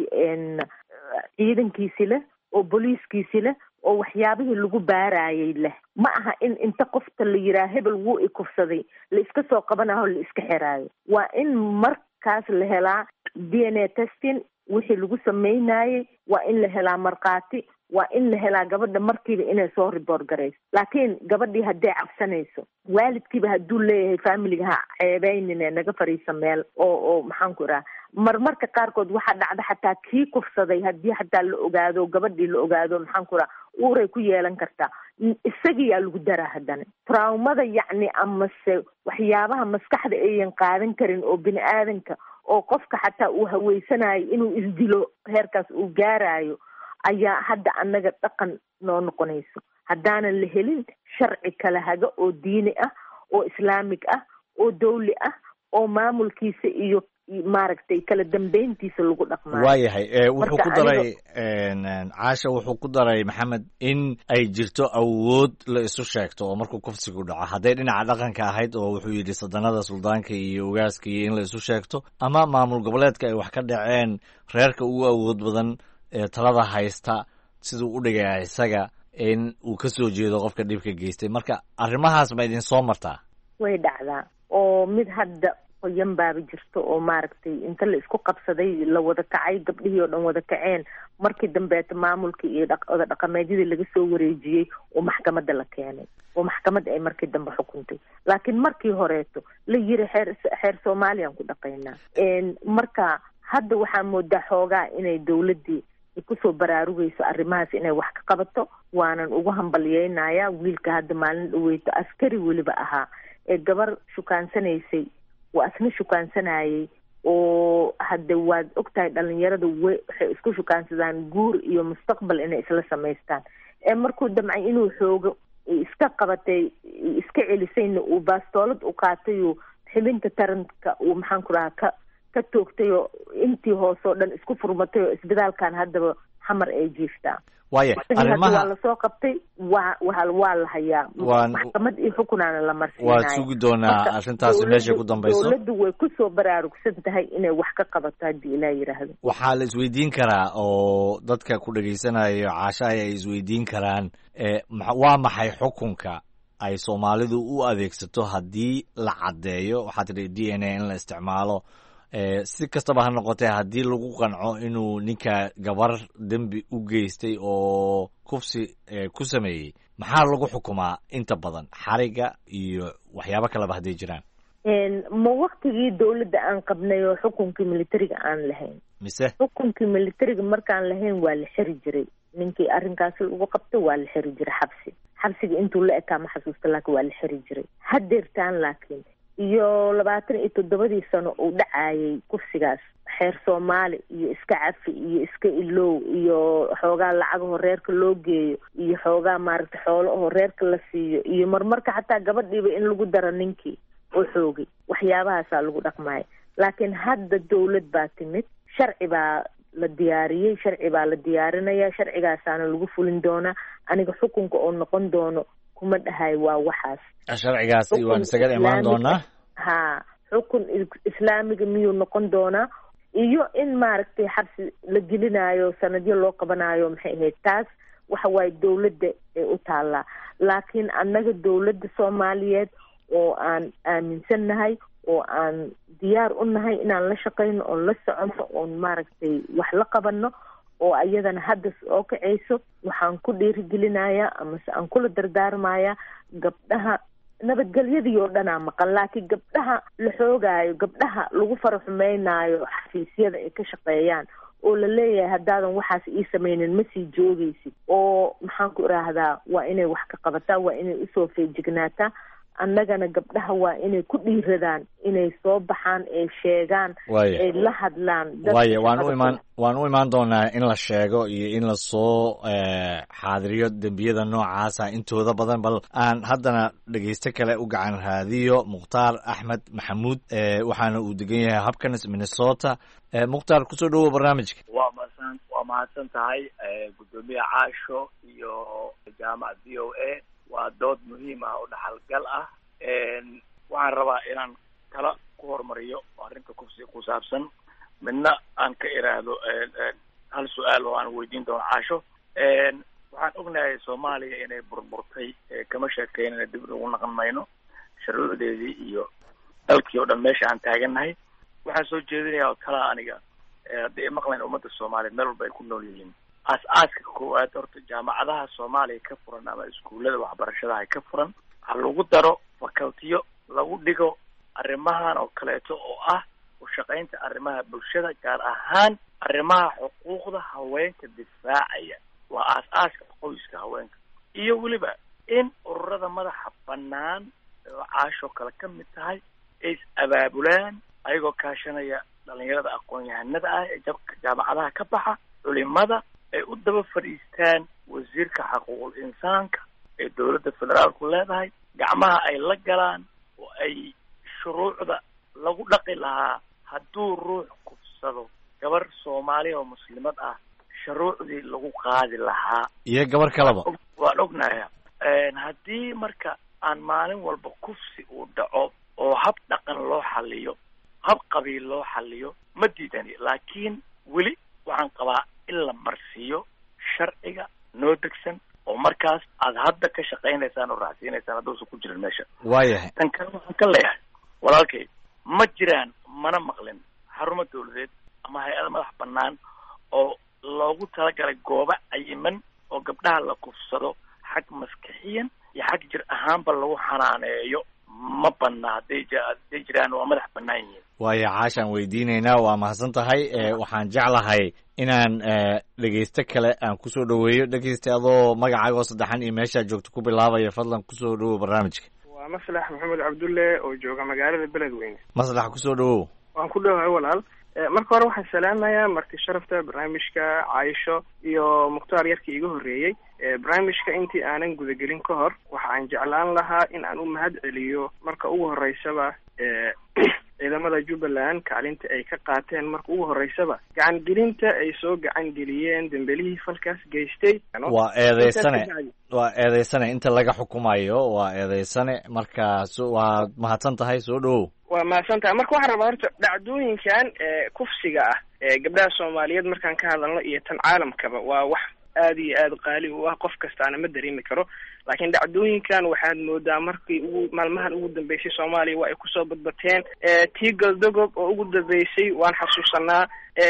ciidankiisi leh oo booliiskiisi leh oo waxyaabihii lagu baarayay leh. ma aha in inta qofta la yiraa hebel wuu ikufsaday la iska soo qabanayo la iska xiraayo. waa in markaas la helaa DNA testing wixii lagu sameynayay, waa in la helaa markhaati, waa in la helaa gabadha markiiba inay soo report garayso. laakiin gabadhii hadday cabsanayso, waalidkiiba hadduu leeyahay familiga ha ceebeynine naga fariisa meel oo maxaan ku iraha, marmarka qaarkood waxaa dhacda xataa kii kufsaday haddii xataa la ogaado, gabadhii la ogaado, maxaan ku iraha uuray ku yeelan kartaa. isagiyaa lagu daraa haddana traumada yacni amase waxyaabaha maskaxda ayan qaadan karin oo bini aadanka oo qofka xataa uu haweysanayo inuu isdilo heerkaas uu gaarayo ayaa hadda annaga dhaqan noo noqonayso haddaanan la helin sharci kala haga oo diini ah oo islaamig ah oo dawli ah oo maamulkiisa iyo maaragtay kala dambeyntiisa lagu dhaqmaayo. waayahay wuxuu ku daray Caasha wuxuu ku daray Maxamed in ay jirto awood la isu sheegto oo markuu kufsigu dhaco, hadday dhinaca dhaqanka ahayd oo wuxuu yidhi sadanada suldaanka iyo ogaaska iyo in la isu sheegto, ama maamul goboleedka ay wax ka dhaceen reerka ugu awood badan ee talada haysta siduu u dhigaya isaga in uu ka soo jeedo qofka dhibka geystay. marka arrimahaas ma idin soo martaa? way dhacdaa oo mid hadda qoyan baaba jirto oo maaragtay inta la isku qabsaday la wada kacay, gabdhihii oo dhan wada kaceen, markii dambeeta maamulkii iyo oda dhaqameedyadii laga soo wareejiyey oo maxkamadda la keenay oo maxkamadda ay markii dambe xukuntay. laakiin markii horeeto la yiri xeer Soomaaliyaan ku dhaqaynaa. marka hadda waxaa moodaa xoogaa inay dawladdii ay kusoo baraarugayso arrimahaas inay wax ka qabato. waanan ugu hambalyeynaya wiilka hadda maalin dhaweyto askari weliba ahaa ee gabar shukaansanaysay waa asna shukaansanayay oo hadda waad ogtahay dhalinyarada waxay isku shukaansadaan guur iyo mustaqbal inay isla samaystaan. markuu damcay inuu xoogo iska qabatay iska celisayna uu baastoolad u qaatay oo xibinta taranka uu maxaan ku dhahaa ka toogtay oo intii hoose oo dhan isku furmatay oo isbitaalkan haddaba xamar ay jiiftaa. waaye arrimaha waa lasoo qabtay waa la hayaa maxkamad iyo xukunaana la marsiinayo. waad sugi doonaa arrintaasi meesha ku dambayso. dowladdu way kusoo baraarugsan tahay inay wax ka qabato haddii ilaa yidhaahdo. waxaa la isweydiin karaa oo dadka ku dhegaysanayo caashahay ay isweydiin karaan waa maxay xukunka ay Soomaalidu u adeegsato haddii la caddeeyo waxaa tidhi DNA in la isticmaalo si kastaba ha noqotee haddii lagu qanco inuu ninka gabar dembi u geystay oo kufsi ku sameeyey maxaa lagu xukumaa inta badan xariga iyo waxyaabo kaleba hadday jiraan. ma waktigii dawladda aan qabnay oo xukunkii militariga aan lahayn mise xukunkii militariga markaan lahayn waa la xiri jiray ninkii arrinkaasi lagu qabto waa la xiri jiray xabsiga intuu la ekaa ma xasuusta laakiin waa la xiri jiray haddeertaan laakiin iyo 27 sano uu dhacayay kufsigaas xeer Soomaali iyo iska cafi iyo iska ilow iyo xoogaa lacag oo reerka loo geeyo iyo xoogaa maaragtay xoolo oo reerka la siiyo iyo marmarka xataa gabadhiiba in lagu daro ninkii oo xoogay waxyaabahaasa lagu dhaqmaya. laakiin hadda dawlad baa timid sharci baa la diyaariyey sharci baa la diyaarinaya sharcigaasaana lagu fulin doonaa. aniga xukunka oo noqon doono kuma dhahay waa waxaas sharcigaas waan isaga imaan doonaa. xukun islaamiga miyuu noqon doonaa iyo in maaragtay xabsi la gelinayo sanadyo loo qabanayo maxay ahayd taas waxa waaye dawladda ee u taallaa. laakiin annaga dawladda Soomaaliyeed oo aan aaminsannahay oo aan diyaar u nahay inaan la shaqayno oon la soconno oon maaragtay wax la qabanno oo ayadana hadda oo kacayso waxaan ku dhiirigelinayaa amase aan kula dardaarmayaa gabdhaha nabadgelyadii oo dhanaa maqan laakiin gabdhaha la xoogaayo gabdhaha lagu faraxumeynaayo xafiisyada ay ka shaqeeyaan oo la leeyahay haddaadan waxaas ii samaynin ma sii joogaysid oo maxaan ku idhaahdaa waa inay wax ka qabataa waa inay usoo feejignaataa. annagana gabdhaha waa inay ku dhiiradaan inay soo baxaan ee sheegaan ay la hadlaan. waaye waan u imaan doonaa in la sheego iyo in lasoo xaadiriyo dembiyada noocaasa intooda badan bal aan haddana dhegeysto kale u gacan raadiyo Mukhtaar Axmed Maxamuud waxaana uu degan yahay Hopkins Minnesota. Mukhtaar kusoo dhawow barnaamijka. waa mahadsan tahay gudoomiye caasho iyo jaamac VOA. waa dood muhiim ah oo dhaxalgal ah. waxaan rabaa inaan kala ku hormariyo arrinta kufsiga ku saabsan midna aan ka iraahdo hal su-aal oo aan weydiin doono caasho. waxaan ognahay Soomaaliya inay burburtay kama sheekeynana dib ugu naqan mayno sharciyadeedii iyo dalkii oo dhan meesha aan taagannahay. waxaan soo jeedinayaa oo kala aniga haddii ay maqlayn ummadda Soomaaliyeed meel walba ay ku nool yihiin aas-aaska koowaad horta jaamacadaha Soomaaliya ka furan ama iskuullada waxbarashadaha ka furan ha lagu daro facultiyo lagu dhigo arrimahan oo kaleeto oo ah u shaqaynta arrimaha bulshada gaar ahaan arrimaha xuquuqda haweenka difaacaya. waa aas-aaska qoyska haweenka iyo weliba in ururada madaxa bannaan oo caashoo kale ka mid tahay ay is-abaabulaan ayagoo kaashanaya dhalinyarada aqoon-yahanada ah ee jaamacadaha ka baxa culimada ay u daba fadhiistaan wasiirka xuquuqul insaanka ee dawladda federaalku leedahay gacmaha ay la galaan oo ay shuruucda lagu dhaqi lahaa hadduu ruux kufsado gabar Soomaaliya oo muslimad ah shuruucdii lagu qaadi lahaa iyo gabar kaleba waan ognahay. haddii marka aan maalin walba kufsi uu dhaco oo hab dhaqan loo xaliyo hab qabiil loo xaliyo ma diidani laakiin weli waxaan qabaa in la marsiiyo sharciga noo degsan oo markaas aad hadda ka shaqaynaysaan oo raacsiinaysaan hadduusan ku jirin meesha. waayahay tan kale waxaan ka leeyahay walaalkay ma jiraan mana maqlin xarumo dawladeed ama hay-ada madax bannaan oo loogu talagalay goobo cayiman oo gabdhaha la kufsado xag maskixiyan iyo xag jir ahaanba lagu xanaaneeyo ma banna hadday jiraan waa madax bannaan yihiin. waayo caashaan weydiinaynaa, waa mahadsan tahay. waxaan jeclahay inaan dhegeysto kale aan kusoo dhoweeyo. dhegeysta adoo magacaago saddexan iyo meeshaa joogto ku bilaabaya, fadlan kusoo dhowow barnaamijka. waa maslax maxamed cabdulle oo jooga magaalada beledweyne. maslax kusoo dhowow. waan ku dhowahay walaal. marka hore waxaan salaamayaa marti sharafta barnaamijka Caaisho iyo Mukhtaar yarkii iga horreeyey. barnaamijka intii aanan gudagelin ka hor waxaan jeclaan lahaa in aan u mahad celiyo marka ugu horeysaba ciidamada Jubbaland kaalinta ay ka qaateen marka ugu horeysaba gacan gelinta ay soo gacan geliyeen dambelihii falkaas geystay. waa eedeysane inta laga xukumayo, waa eedeysane. markaas waa mahadsan tahay, soo dhowow. waa mahadsantahay. marka waxaan rabaa horta dhacdooyinkan kufsiga ah gabdhaha Soomaaliyeed markaan ka hadalno iyo tan caalamkaba waa wax aad iyo aad qaali u ah, qof kastaana ma dareemi karo. laakiin dhacdooyinkan waxaad moodaa markii maalmahan ugu dambeysay Soomaaliya waa ay kusoo badbateen. tii Galdogob oo ugu dambeysay waan xasuusanaa.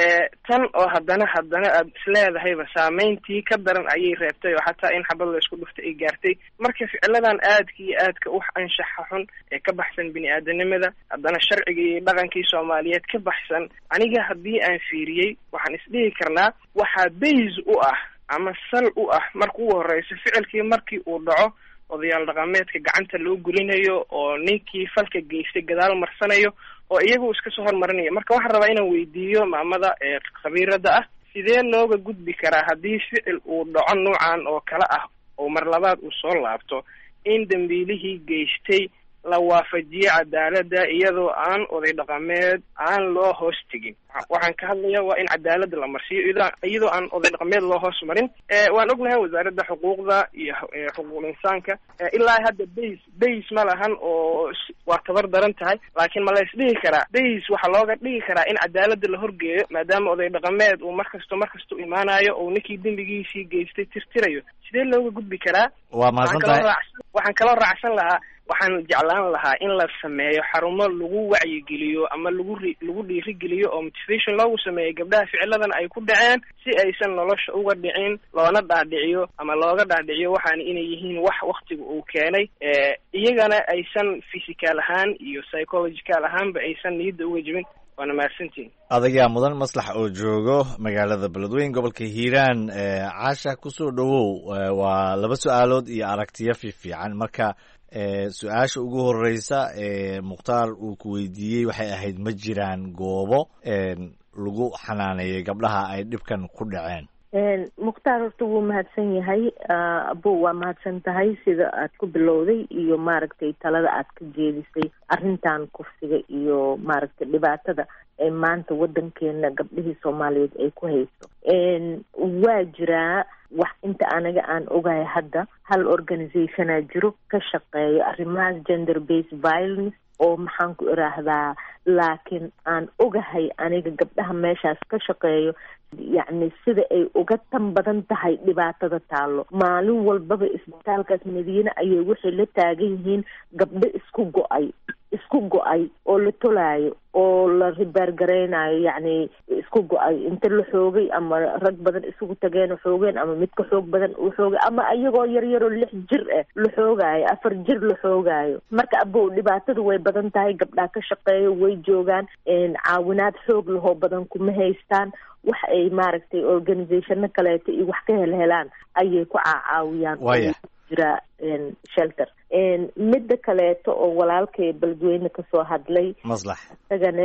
tan oo haddana aad isleedahayba saameyntii ka daran ayay reebtay oo xataa in xabad la isku dhuftay ay gaartay. marka ficiladan aadka iyo aadka u anshaxa xun ee ka baxsan bini-aadanimada, haddana sharciga iyo dhaqankii Soomaaliyeed ka baxsan, aniga haddii aan fiiriyey waxaan isdhihi karnaa waxaa bays u ah ama sal u ah marka ugu horeysa ficilkii markii uu dhaco odayaal dhaqameedka gacanta loo gulinayo oo ninkii falka geystay gadaal marsanayo oo iyagu iska soo hormarinaya. marka waxaan rabaa inaan weydiiyo maamada khabiirada ah, sidee looga gudbi karaa haddii ficil uu dhaco noocan oo kale ah oo mar labaad uu soo laabto, in dambiilihii geystay la waafajiyo cadaaladda iyadoo aan oday dhaqameed aan loo hoos tegin? waxaan ka hadlayaa waa in cadaaladda la marsiiyo iyadoo aan oday dhaqameed loo hoos marin. waan ognahay wasaaradda xuquuqda iyo xuquuqul insaanka ilaa hadda bays ma lahan oo waa tabar daran tahay. laakiin ma la isdhihi karaa bays waxaa looga dhigi karaa in cadaaladda la horgeeyo, maadaama oday dhaqameed uu markasta u imaanayo oo ninkii dembigiisii geystay tirtirayo? sidee looga gudbi karaa? waa mahadsantahay. waxaan kaloo raacsan lahaa, waxaan jeclaan lahaa in la sameeyo xarumo lagu wacyigeliyo ama lagu dhiirigeliyo oo motivation loogu sameeyo gabdhaha ficiladan ay ku dhaceen, si aysan nolosha uga dhicin, loona dhaadhiciyo ama looga dhaadhiciyo waxaana inay yihiin wax waktiga uu keenay, iyagana aysan physical ahaan iyo psychological ahaanba aysan niyadda uga jebin. waana mahadsantiin. adagaa mudan. maslax oo joogo magaalada beledweyne gobolka hiiraan. caasha kusoo dhowow. waa laba su-aalood iyo aragtiyo fiifiican. marka su-aasha ugu horeysa Mukhtaar uu ku weydiiyey waxay ahayd, ma jiraan goobo lagu xanaaneeyay gabdhaha ay dhibkan ku dhaceen? Mukhtaar horta wuu mahadsan yahay. abo waa mahadsan tahay sida aad ku bilowday iyo maaragtay talada aad ka jeedisay arrintan kufsiga iyo maaragtay dhibaatada ee maanta wadankeena gabdhihii Soomaaliyeed ay ku hayso. waa jiraa wax inta anaga aan ogahay hadda hal organizationa jiro ka shaqeeyo arrimahaas gender based violence oo maxaan ku iraahdaa, laakiin aan ogahay aniga gabdhaha meeshaas ka shaqeeyo yacni sida ay uga tan badan tahay dhibaatada taalo. maalin walbaba isbitaalkaas Madiine ayay waxay la taagan yihiin gabdho isku go-ay oo la tolaayo oo la ribaargareynayo, yacni isku go-ay inta la xoogay ama rag badan isugu tageen xoogeen ama mid ka xoog badan uu xoogay ama ayagoo yaryaroo 6 jir la xoogaayo 4 jir la xoogaayo. marka abo dhibaatadu way badan tahay, gabdhaha ka shaqeeyo way joogaan, caawinaad xoog lahoo badan kuma haystaan. wax ay maaragtay organizationno kaleeto iyo wax ka helaan ayay ku caawiyaan jira shelter. midda kaleeto oo walaalkay beledweyne kasoo hadlay isagana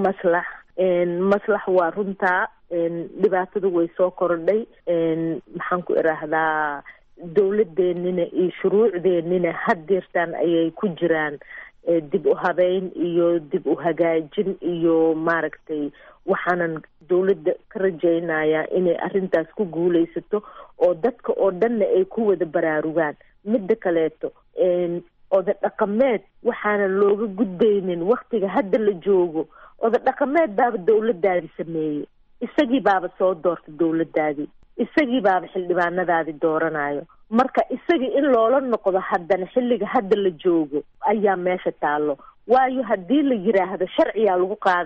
maslax waa runtaa. dhibaatadu way soo kordhay. maxaan ku iraahdaa, dawladeenina iyo shuruucdeenina haddeertaan ayay ku jiraan dib u habeyn iyo dib u hagaajin iyo maaragtay waxaanan dawladda ka rajaynayaa inay arrintaas ku guulaysato oo dadka oo dhanna ay ku wada baraarugaan. midda kaleeto oda dhaqameed waxaanan looga gudbaynin waktiga hadda la joogo. oda dhaqameed baaba dawladdaadi sameeyey, isagii baaba soo doorta dawladdaadii, isagii baaba xildhibaanadaadii dooranayo. marka isagii in loola noqdo haddana xilliga hadda la joogo ayaa meesha taalo. waayo haddii la yiraahdo sharciyaa lagu qaadaa,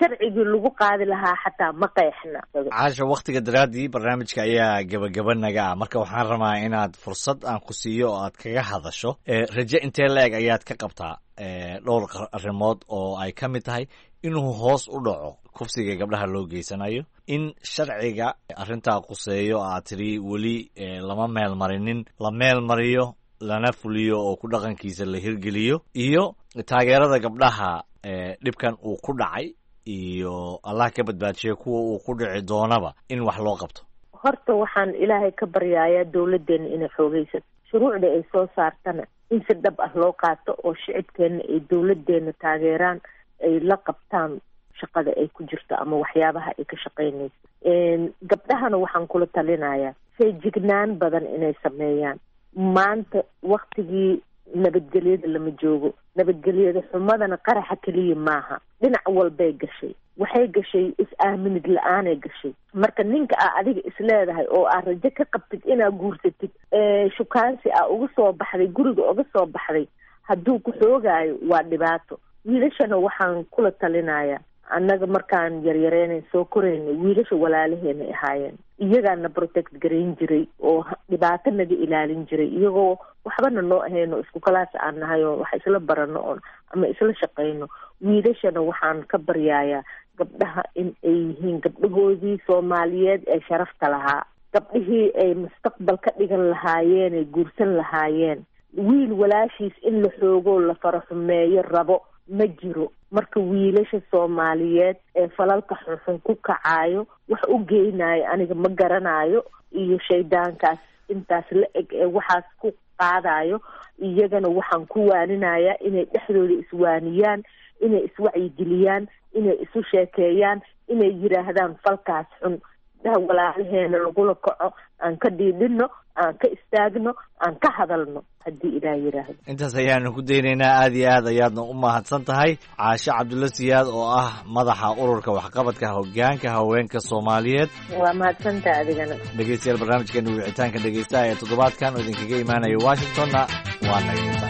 sharcigii lagu qaadi lahaa xataa ma qeexna. caasha waktiga daraaddii barnaamijka ayaa gabagabanaga ah, marka waxaan rabaa inaad fursad aan ku siiyo oo aad kaga hadasho raje intee la-eg ayaad ka qabtaa dhowr arrimood oo ay ka mid tahay inuu hoos u dhaco kufsiga gabdhaha loo geysanayo, in sharciga arrintaa quseeyo aad tiri weli lama meel marinin, la meel mariyo lana fuliyo oo ku dhaqankiisa la hirgeliyo, iyo taageerada gabdhaha dhibkan uu ku dhacay iyo allah ka badbaajiyo kuwa uu ku dhici doonaba in wax loo qabto. horta waxaan ilaahay ka baryayaa dawladdeena inay xoogaysato, shuruucda ay soo saartana in si dhab ah loo qaato oo shicibkeena ay dawladdeena taageeraan, ay la qabtaan shaqada ay ku jirto ama waxyaabaha ay ka shaqaynayso. Gabdhahana waxaan kula talinayaa feejignaan badan inay sameeyaan. maanta waktigii nabadgelyada lama joogo, nabadgelyada xumadana qaraxa keliya maaha, dhinac walbay gashay, waxay gashay is-aaminid la-aanay gashay. marka ninka aa adiga isleedahay oo aa rajo ka qabtid inaad guursatid, shukaansi aa uga soo baxday, guriga uga soo baxday, hadduu ku xoogaayo waa dhibaato. wiilashana waxaan kula talinayaa, annaga markaan yaryareenay soo koraynay wiilasha walaalaheena ahaayeen, iyagaana protect garayn jiray oo dhibaato naga ilaalin jiray, iyagoo waxbana noo ahayno isku kalaas aan nahay oo wax isla barano oon ama isla shaqayno. wiilashana waxaan ka baryayaa gabdhaha in ay yihiin gabdhahoodii Soomaaliyeed ee sharafta lahaa, gabdhihii ay mustaqbal ka dhigan lahaayeen, ay guursan lahaayeen. wiil walaashiis in la xoogo la faraxumeeyo rabo ma jiro. marka wiilasha Soomaaliyeed ee falalka xunxun ku kacayo wax u geynayo aniga ma garanayo, iyo shaydaankaas intaas la eg ee waxaas ku qaadayo, iyagana waxaan ku waaninayaa inay dhexdooda iswaaniyaan, inay iswacyigeliyaan, inay isu sheekeeyaan, inay yidhaahdaan falkaas xun walaalaheena lagula kaco, aan ka dhiidhino, aan ka istaagno, aan ka hadalno haddii ilaah yidhaahdo. intaas ayaanu ku daynaynaa. aad iyo aad ayaadna u mahadsan tahay caashe cabdulla siyaad oo ah madaxa ururka waxqabadka hoggaanka haweenka Soomaaliyeed. waa mahadsantaha adigana. dhegeystayaal, barnaamijkeena wicitaanka dhegeystaha ee toddobaadkan oo idinkaga imaanaya Washingtonna waa naga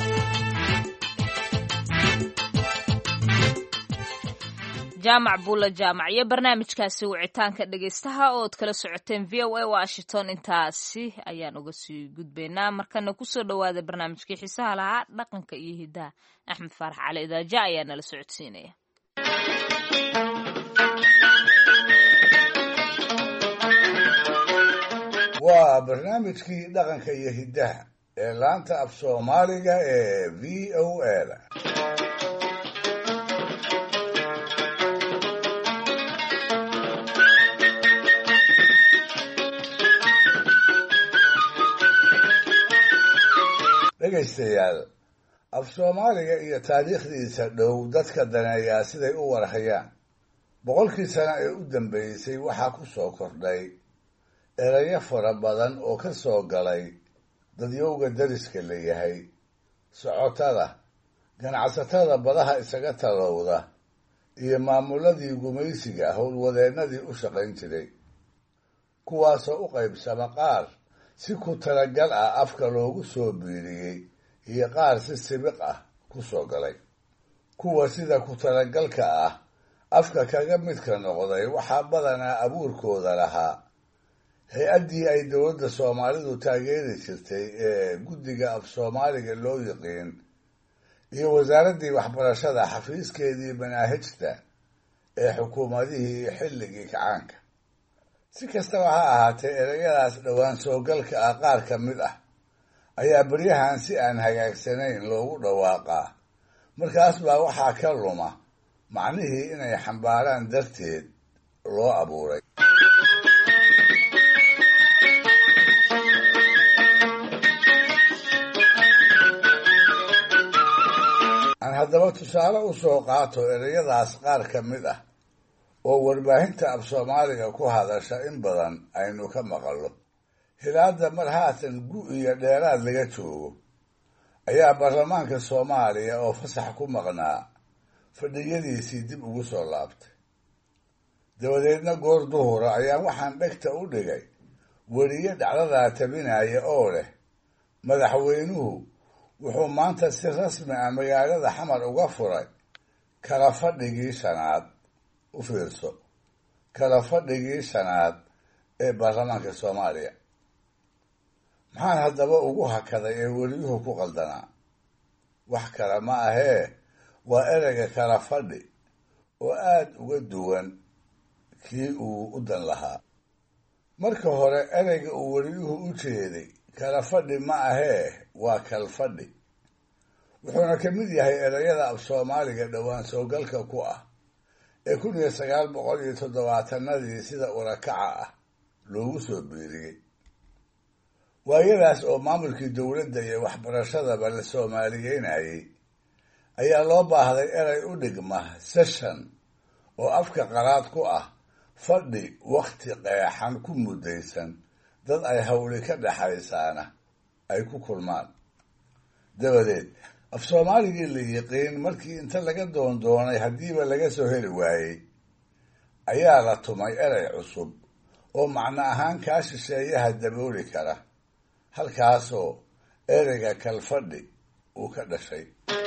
jaamac buulla jaamac iyo barnaamijkaasi wicitaanka dhegeystaha ood kala socoteen VOA Washington. intaasi ayaan uga sii gudbaynaa. markana kusoo dhawaada barnaamijkii xiisaha lahaa dhaqanka iyo hidaha. axmed faarax cali idaaja ayaa nala socodsiinaya. waa barnaamijkii dhaqanka iyo hidaha ee laanta af Soomaaliga ee VOA. dhegaystayaal, af Soomaaliga iyo taariikhdiisa dhow dadka daneeyaa siday u warhayaan 100kii sano ee u dambeysay waxaa ku soo kordhay erayo fara badan oo ka soo galay dadyowga dariska la yahay, socotada, ganacsatada badaha isaga talowda, iyo maamuladii gumaysiga howlwadeennadii u shaqayn jiray, kuwaasoo u qaybsama qaar si ku talagal ah afka loogu soo biiriyey iyo qaar si sibiq ah ku soo galay. kuwa sida ku talagalka ah afka kaga midka noqday waxaa badanaa abuurkooda lahaa hay-addii ay dowladda Soomaalidu taageeri jirtay ee guddiga af Soomaaliga loo yiqiin, iyo wasaaraddii waxbarashada xafiiskeedii manaahijta ee xukuumadihii xilligii kacaanka. si kastaba ha ahaatee, erayadaas dhowaan soogalka ah qaar ka mid ah ayaa beryahan si aan hagaagsanayn loogu dhawaaqaa, markaas baa waxaa ka luma macnihii inay xambaaraan darteed loo abuuray. aan haddaba tusaale u soo qaato erayadaas qaar ka mid ah oo warbaahinta af Soomaaliga ku hadasha in badan aynu ka maqallo. hilaada mar haatan gu iyo dheeraad laga joogo ayaa baarlamaanka Soomaaliya oo fasax ku maqnaa fadhiyadiisii dib ugu soo laabtay. dabadeedna goor duhura ayaa waxaan dhegta u dhigay weriye dhacdadaa tabinaya oo leh madaxweynuhu wuxuu maanta si rasmi ah magaalada Xamar uga furay kala fadhigii shanaad u fiirso kala fadhigii shanaad ee baarlamaanka soomaaliya. maxaan haddaba ugu hakaday ee weliyuhu ku qaldanaa? wax kale ma ahee waa ereyga kala fadhi oo aada uga duwan kii uu u dan lahaa. marka hore ereyga uu weliyuhu u jeeday kala fadhi ma ahee waa kal fadhi, wuxuuna ka mid yahay ereyada af soomaaliga dhowaan soogalka ku ah ee 1970 sida urakaca ah loogu soo biiriyey. waayadaas oo maamulkii dowladda iyo waxbarashadaba la soomaaliyeynayay ayaa loo baahday erey u dhigma session oo afka qalaad ku ah fadhi wakhti qeexan ku muddaysan dad ay hawli ka dhexaysaana ay ku kulmaan. dabadeed af soomaaligii la yiqiin markii inta laga doondoonay haddiiba laga soo heli waayey ayaa la tumay erey cusub oo macno ahaan kaa shisheeyaha dabooli kara, halkaasoo ereyga kalfadhi uu ka dhashay.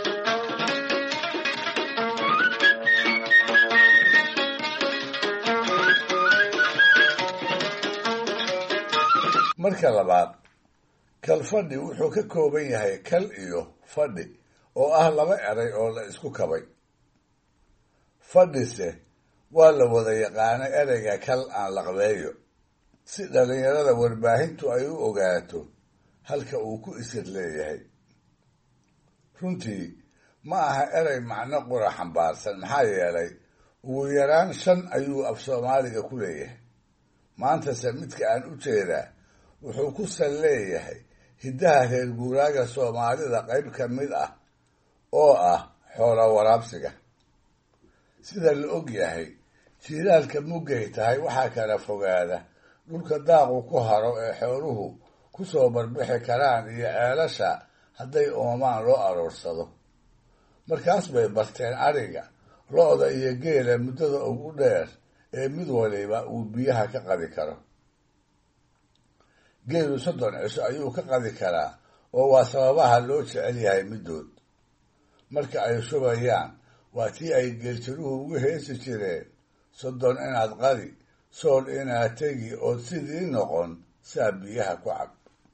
marka labaad, kalfadhi wuxuu ka kooban yahay kal iyo fadhi oo ah laba erey oo la isku kabay. fadhise waa la wada yaqaano ereyga kal aan laqbeeyo si dhalinyarada warbaahintu ay u ogaato halka uu ku isir leeyahay. runtii ma aha erey macno qura xambaarsan, maxaa yeelay ugu yaraan 5 ayuu af soomaaliga ku leeyahay. maantase midka aan u jeedaa wuxuu ku sal leeyahay hiddaha reer guuraaga soomaalida qayb ka mid ah oo ah xoola waraabsiga. sida la og yahay jiilaalka muggay tahay waxaa kala fogaada dhulka daaqu ku haro ee xooluhu ku soo barbixi karaan iyo ceelasha hadday oomaan loo aroorsado. markaas bay barteen ariga, lo-da iyo geela muddada ugu dheer ee mid waliba uu biyaha ka qadi karo. geelu 30 cisho ayuu ka qadi karaa oo waa sababaha loo jecel yahay middood. marka ay shubayaan waa tii ay geeltiruhu ugu heesi jireen 30 inaad qadi, sool inaad tegi ood sidii noqon saa biyaha ku cab.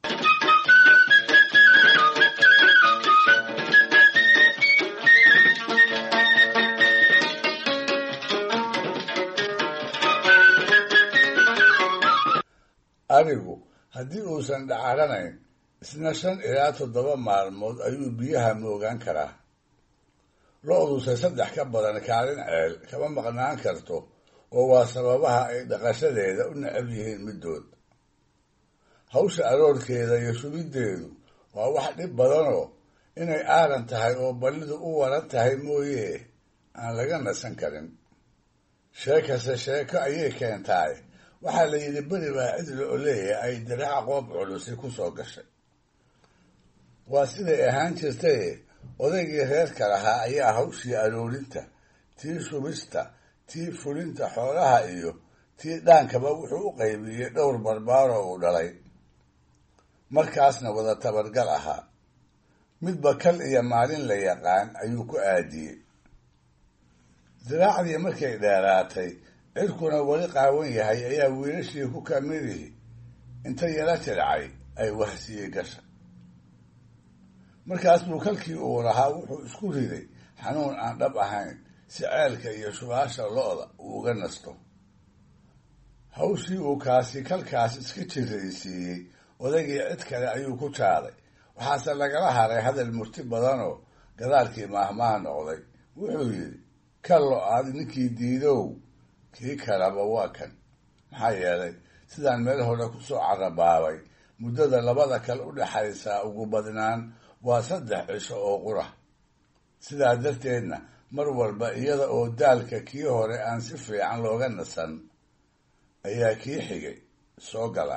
arigu haddii uusan dhacaranayn isna 5 ilaa 7 maalmood ayuu biyaha moogaan karaa. lo-duse 3 ka badan kaalin ceel kama maqnaan karto oo waa sababaha ay dhaqashadeeda u necab yihiin middood. hawsha aroorkeeda iyo shubiddeedu waa wax dhib badanoo inay aaran tahay oo ballidu u waran tahay mooye aan laga nasan karin. sheekase sheeko ayay keentaay. waxaa la yidhi beri baa cidlo oleeya ay diraaca qoob culusi ku soo gashay. waa siday ahaan jirtaye odaygii reerka lahaa ayaa hawshii aroorinta, tii shubista, tii fulinta xoolaha iyo tii dhaankaba wuxuu u qaybiyey dhowr barbaaroo uu dhalay. markaasna wada tabargal ahaa. midba kal iyo maalin la yaqaan ayuu ku aadiyey. diraacdii markay dheeraatay cirkuna weli qaawan yahay ayaa wiilashii ku kamidihii inta yala tircay ay wahsiyey gasha. markaas buu kalkii uu lahaa wuxuu isku riday xanuun aan dhab ahayn si ceelka iyo shubaasha lo-da uu uga nasto. hawshii uu kalkaas iska jiraysiiyey odaygii cid kale ayuu ku jaaday. waxaase lagala haray hadal murti badanoo gadaalkii maahmaah noqday. wuxuu yidhi kal lo-aad ninkii diidow kii kalaba waa kan. maxaa yeelay sidaan meel hore ku soo carabaabay muddada labada kal u dhaxaysaa ugu badnaan waa 3 cisho oo qura. sidaa darteedna mar walba iyada oo daalka kii hore aan si fiican looga nasan ayaa kii xigay soo gala.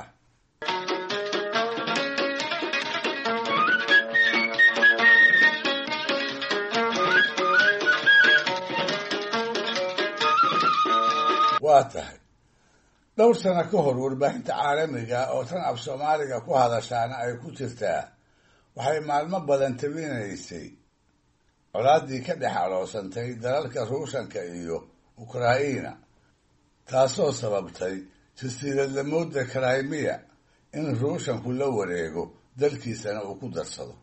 waa tahay dhowr sano ka hor warbaahinta caalamiga oo tan af soomaaliga ku hadashaana ay ku jirtaa waxay maalmo badan tabinaysay colaaddii ka dhex aloosantay dalalka ruushanka iyo ukraina taasoo sababtay jasiiradlamooda crimea in ruushanku la wareego dalkiisana uu ku darsado.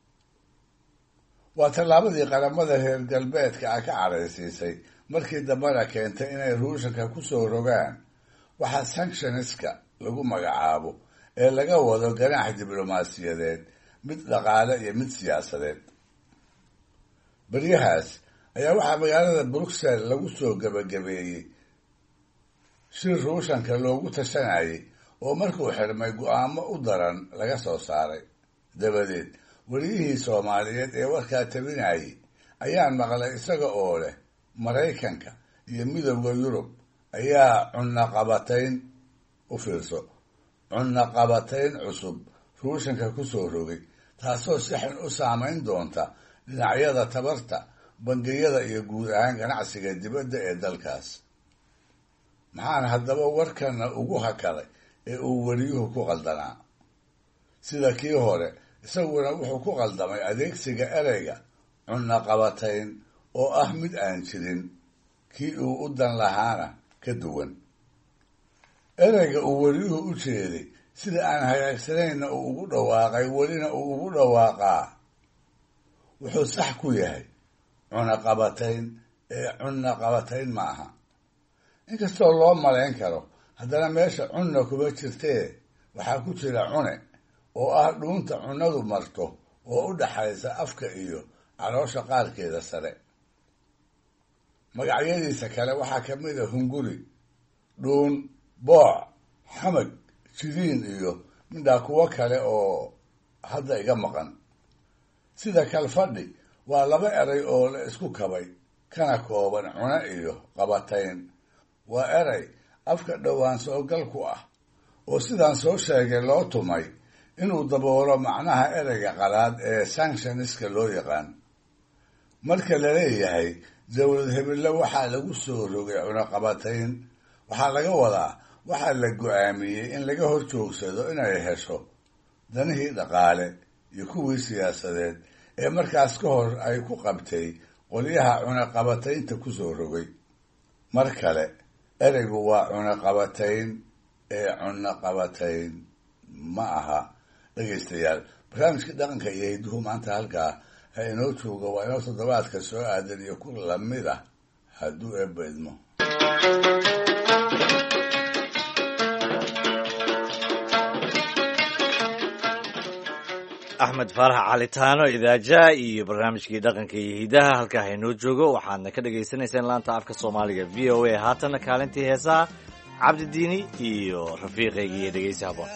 waa tallaabadii qaramada reer galbeedka ah ka caraysiisay markii dambena keentay inay ruushanka ku soo rogaan waxa sanctioniska lagu magacaabo ee laga wado ganaax diblomaasiyadeed, mid dhaqaale iyo mid siyaasadeed. baryahaas ayaa waxaa magaalada bruxelles lagu soo gebagabeeyey shir ruushanka loogu tashanayay oo markuu xirmay go-aamo u daran laga soo saaray. dabadeed weliyihii soomaaliyeed ee warkaa tabinayay ayaan maqlay isaga oo leh maraykanka iyo midowda yurub ayaa cunaqabatayn u fiirso cunaqabatayn cusub ruushanka ku soo rogay, taasoo si xun u saamayn doonta dhinacyada tabarta, bangiyada iyo guud ahaan ganacsiga dibadda ee dalkaas. maxaan haddaba warkana ugu hakaday ee uu weliyuhu ku qaldanaa? sida kii hore isaguna wuxuu ku qaldamay adeegsiga ereyga cunaqabatayn oo ah mid aan jirin, kii uu u dan lahaana ka duwan. ereyga uu weliyuhu u jeeday sida aan hagaagsanayna uu ugu dhawaaqay, welina uu ugu dhawaaqaa wuxuu sax ku yahay cunaqabatayn ee cunaqabatayn ma aha. inkastoo loo malayn karo, haddana meesha cunna kuma jirtee waxaa ku jira cune oo ah dhuunta cunnadu marto oo u dhaxaysa afka iyo caloosha qaarkeeda sare. magacyadiisa kale waxaa ka mid a hunguri, dhuun, booc, xamag, jiriin iyo midhaa kuwo kale oo hadda iga maqan. sida kalfadhi waa laba eray oo la isku kabay kana kooban cune iyo qabatayn. waa erey afka dhowaan soogal ku ah oo sidaan soo sheegay loo tumay inuu daboolo macnaha ereyga qalaad ee sanctioniska loo yaqaan. marka la leeyahay dowlad hebelle waxaa lagu soo rogay cunaqabatayn, waxaa laga wadaa waxaa la go-aamiyey in laga hor joogsado inay hesho danihii dhaqaale iyo kuwii siyaasadeed ee markaas ka hor ay ku qabtay qolyaha cunaqabataynta ku soo rogay. mar kale ereygu waa cunaqabatayn ee cunaqabatayn ma aha. dhegaystayaal, barnaamijkii dhaqanka iyo hidduhu maanta halkaa ha inoo jooga. waa inoo toddobaadka soo aadan iyo ku lamid ah hadduu eebba idmo. axmed faarax calitaano idaaja iyo barnaamijkii dhaqanka iyo hidaha halkaa haynoo joogo. waxaadna ka dhagaysanayseen laanta afka soomaaliga v o a. haatanna kaalintii heesaha cabdidiini iyo rafiiqaygii iyo dhegeysi haboon.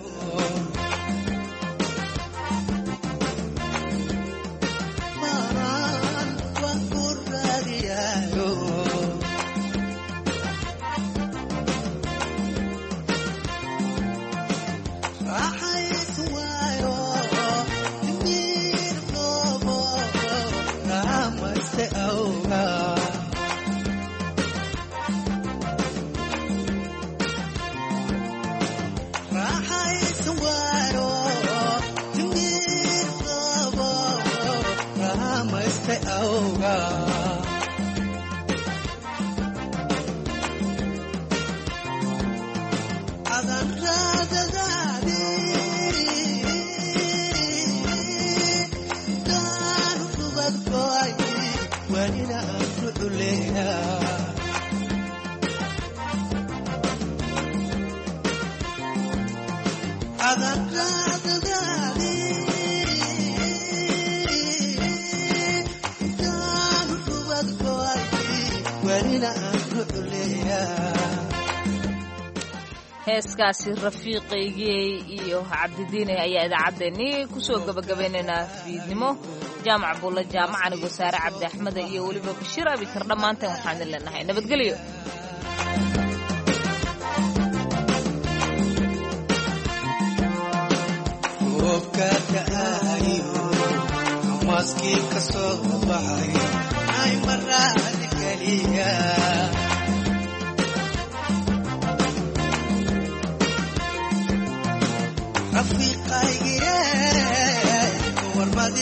heeskaasi rafiiqaygii iyo cabdidiine ayaa idaacaddeenii kusoo gabagabaynaynaa fiidnimo. jaamac buulla jaamac anigo saare cabdi axmeda iyo weliba bashir abikar dhammaanteen waxaan idin leenahay nabadgelyo.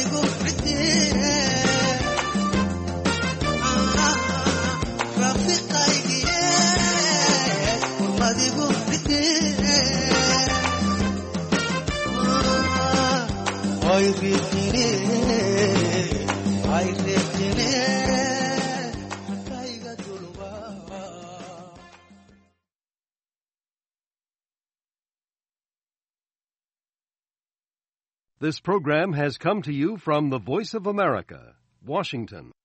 رفيقي This program has come to you from the Voice of America, Washington.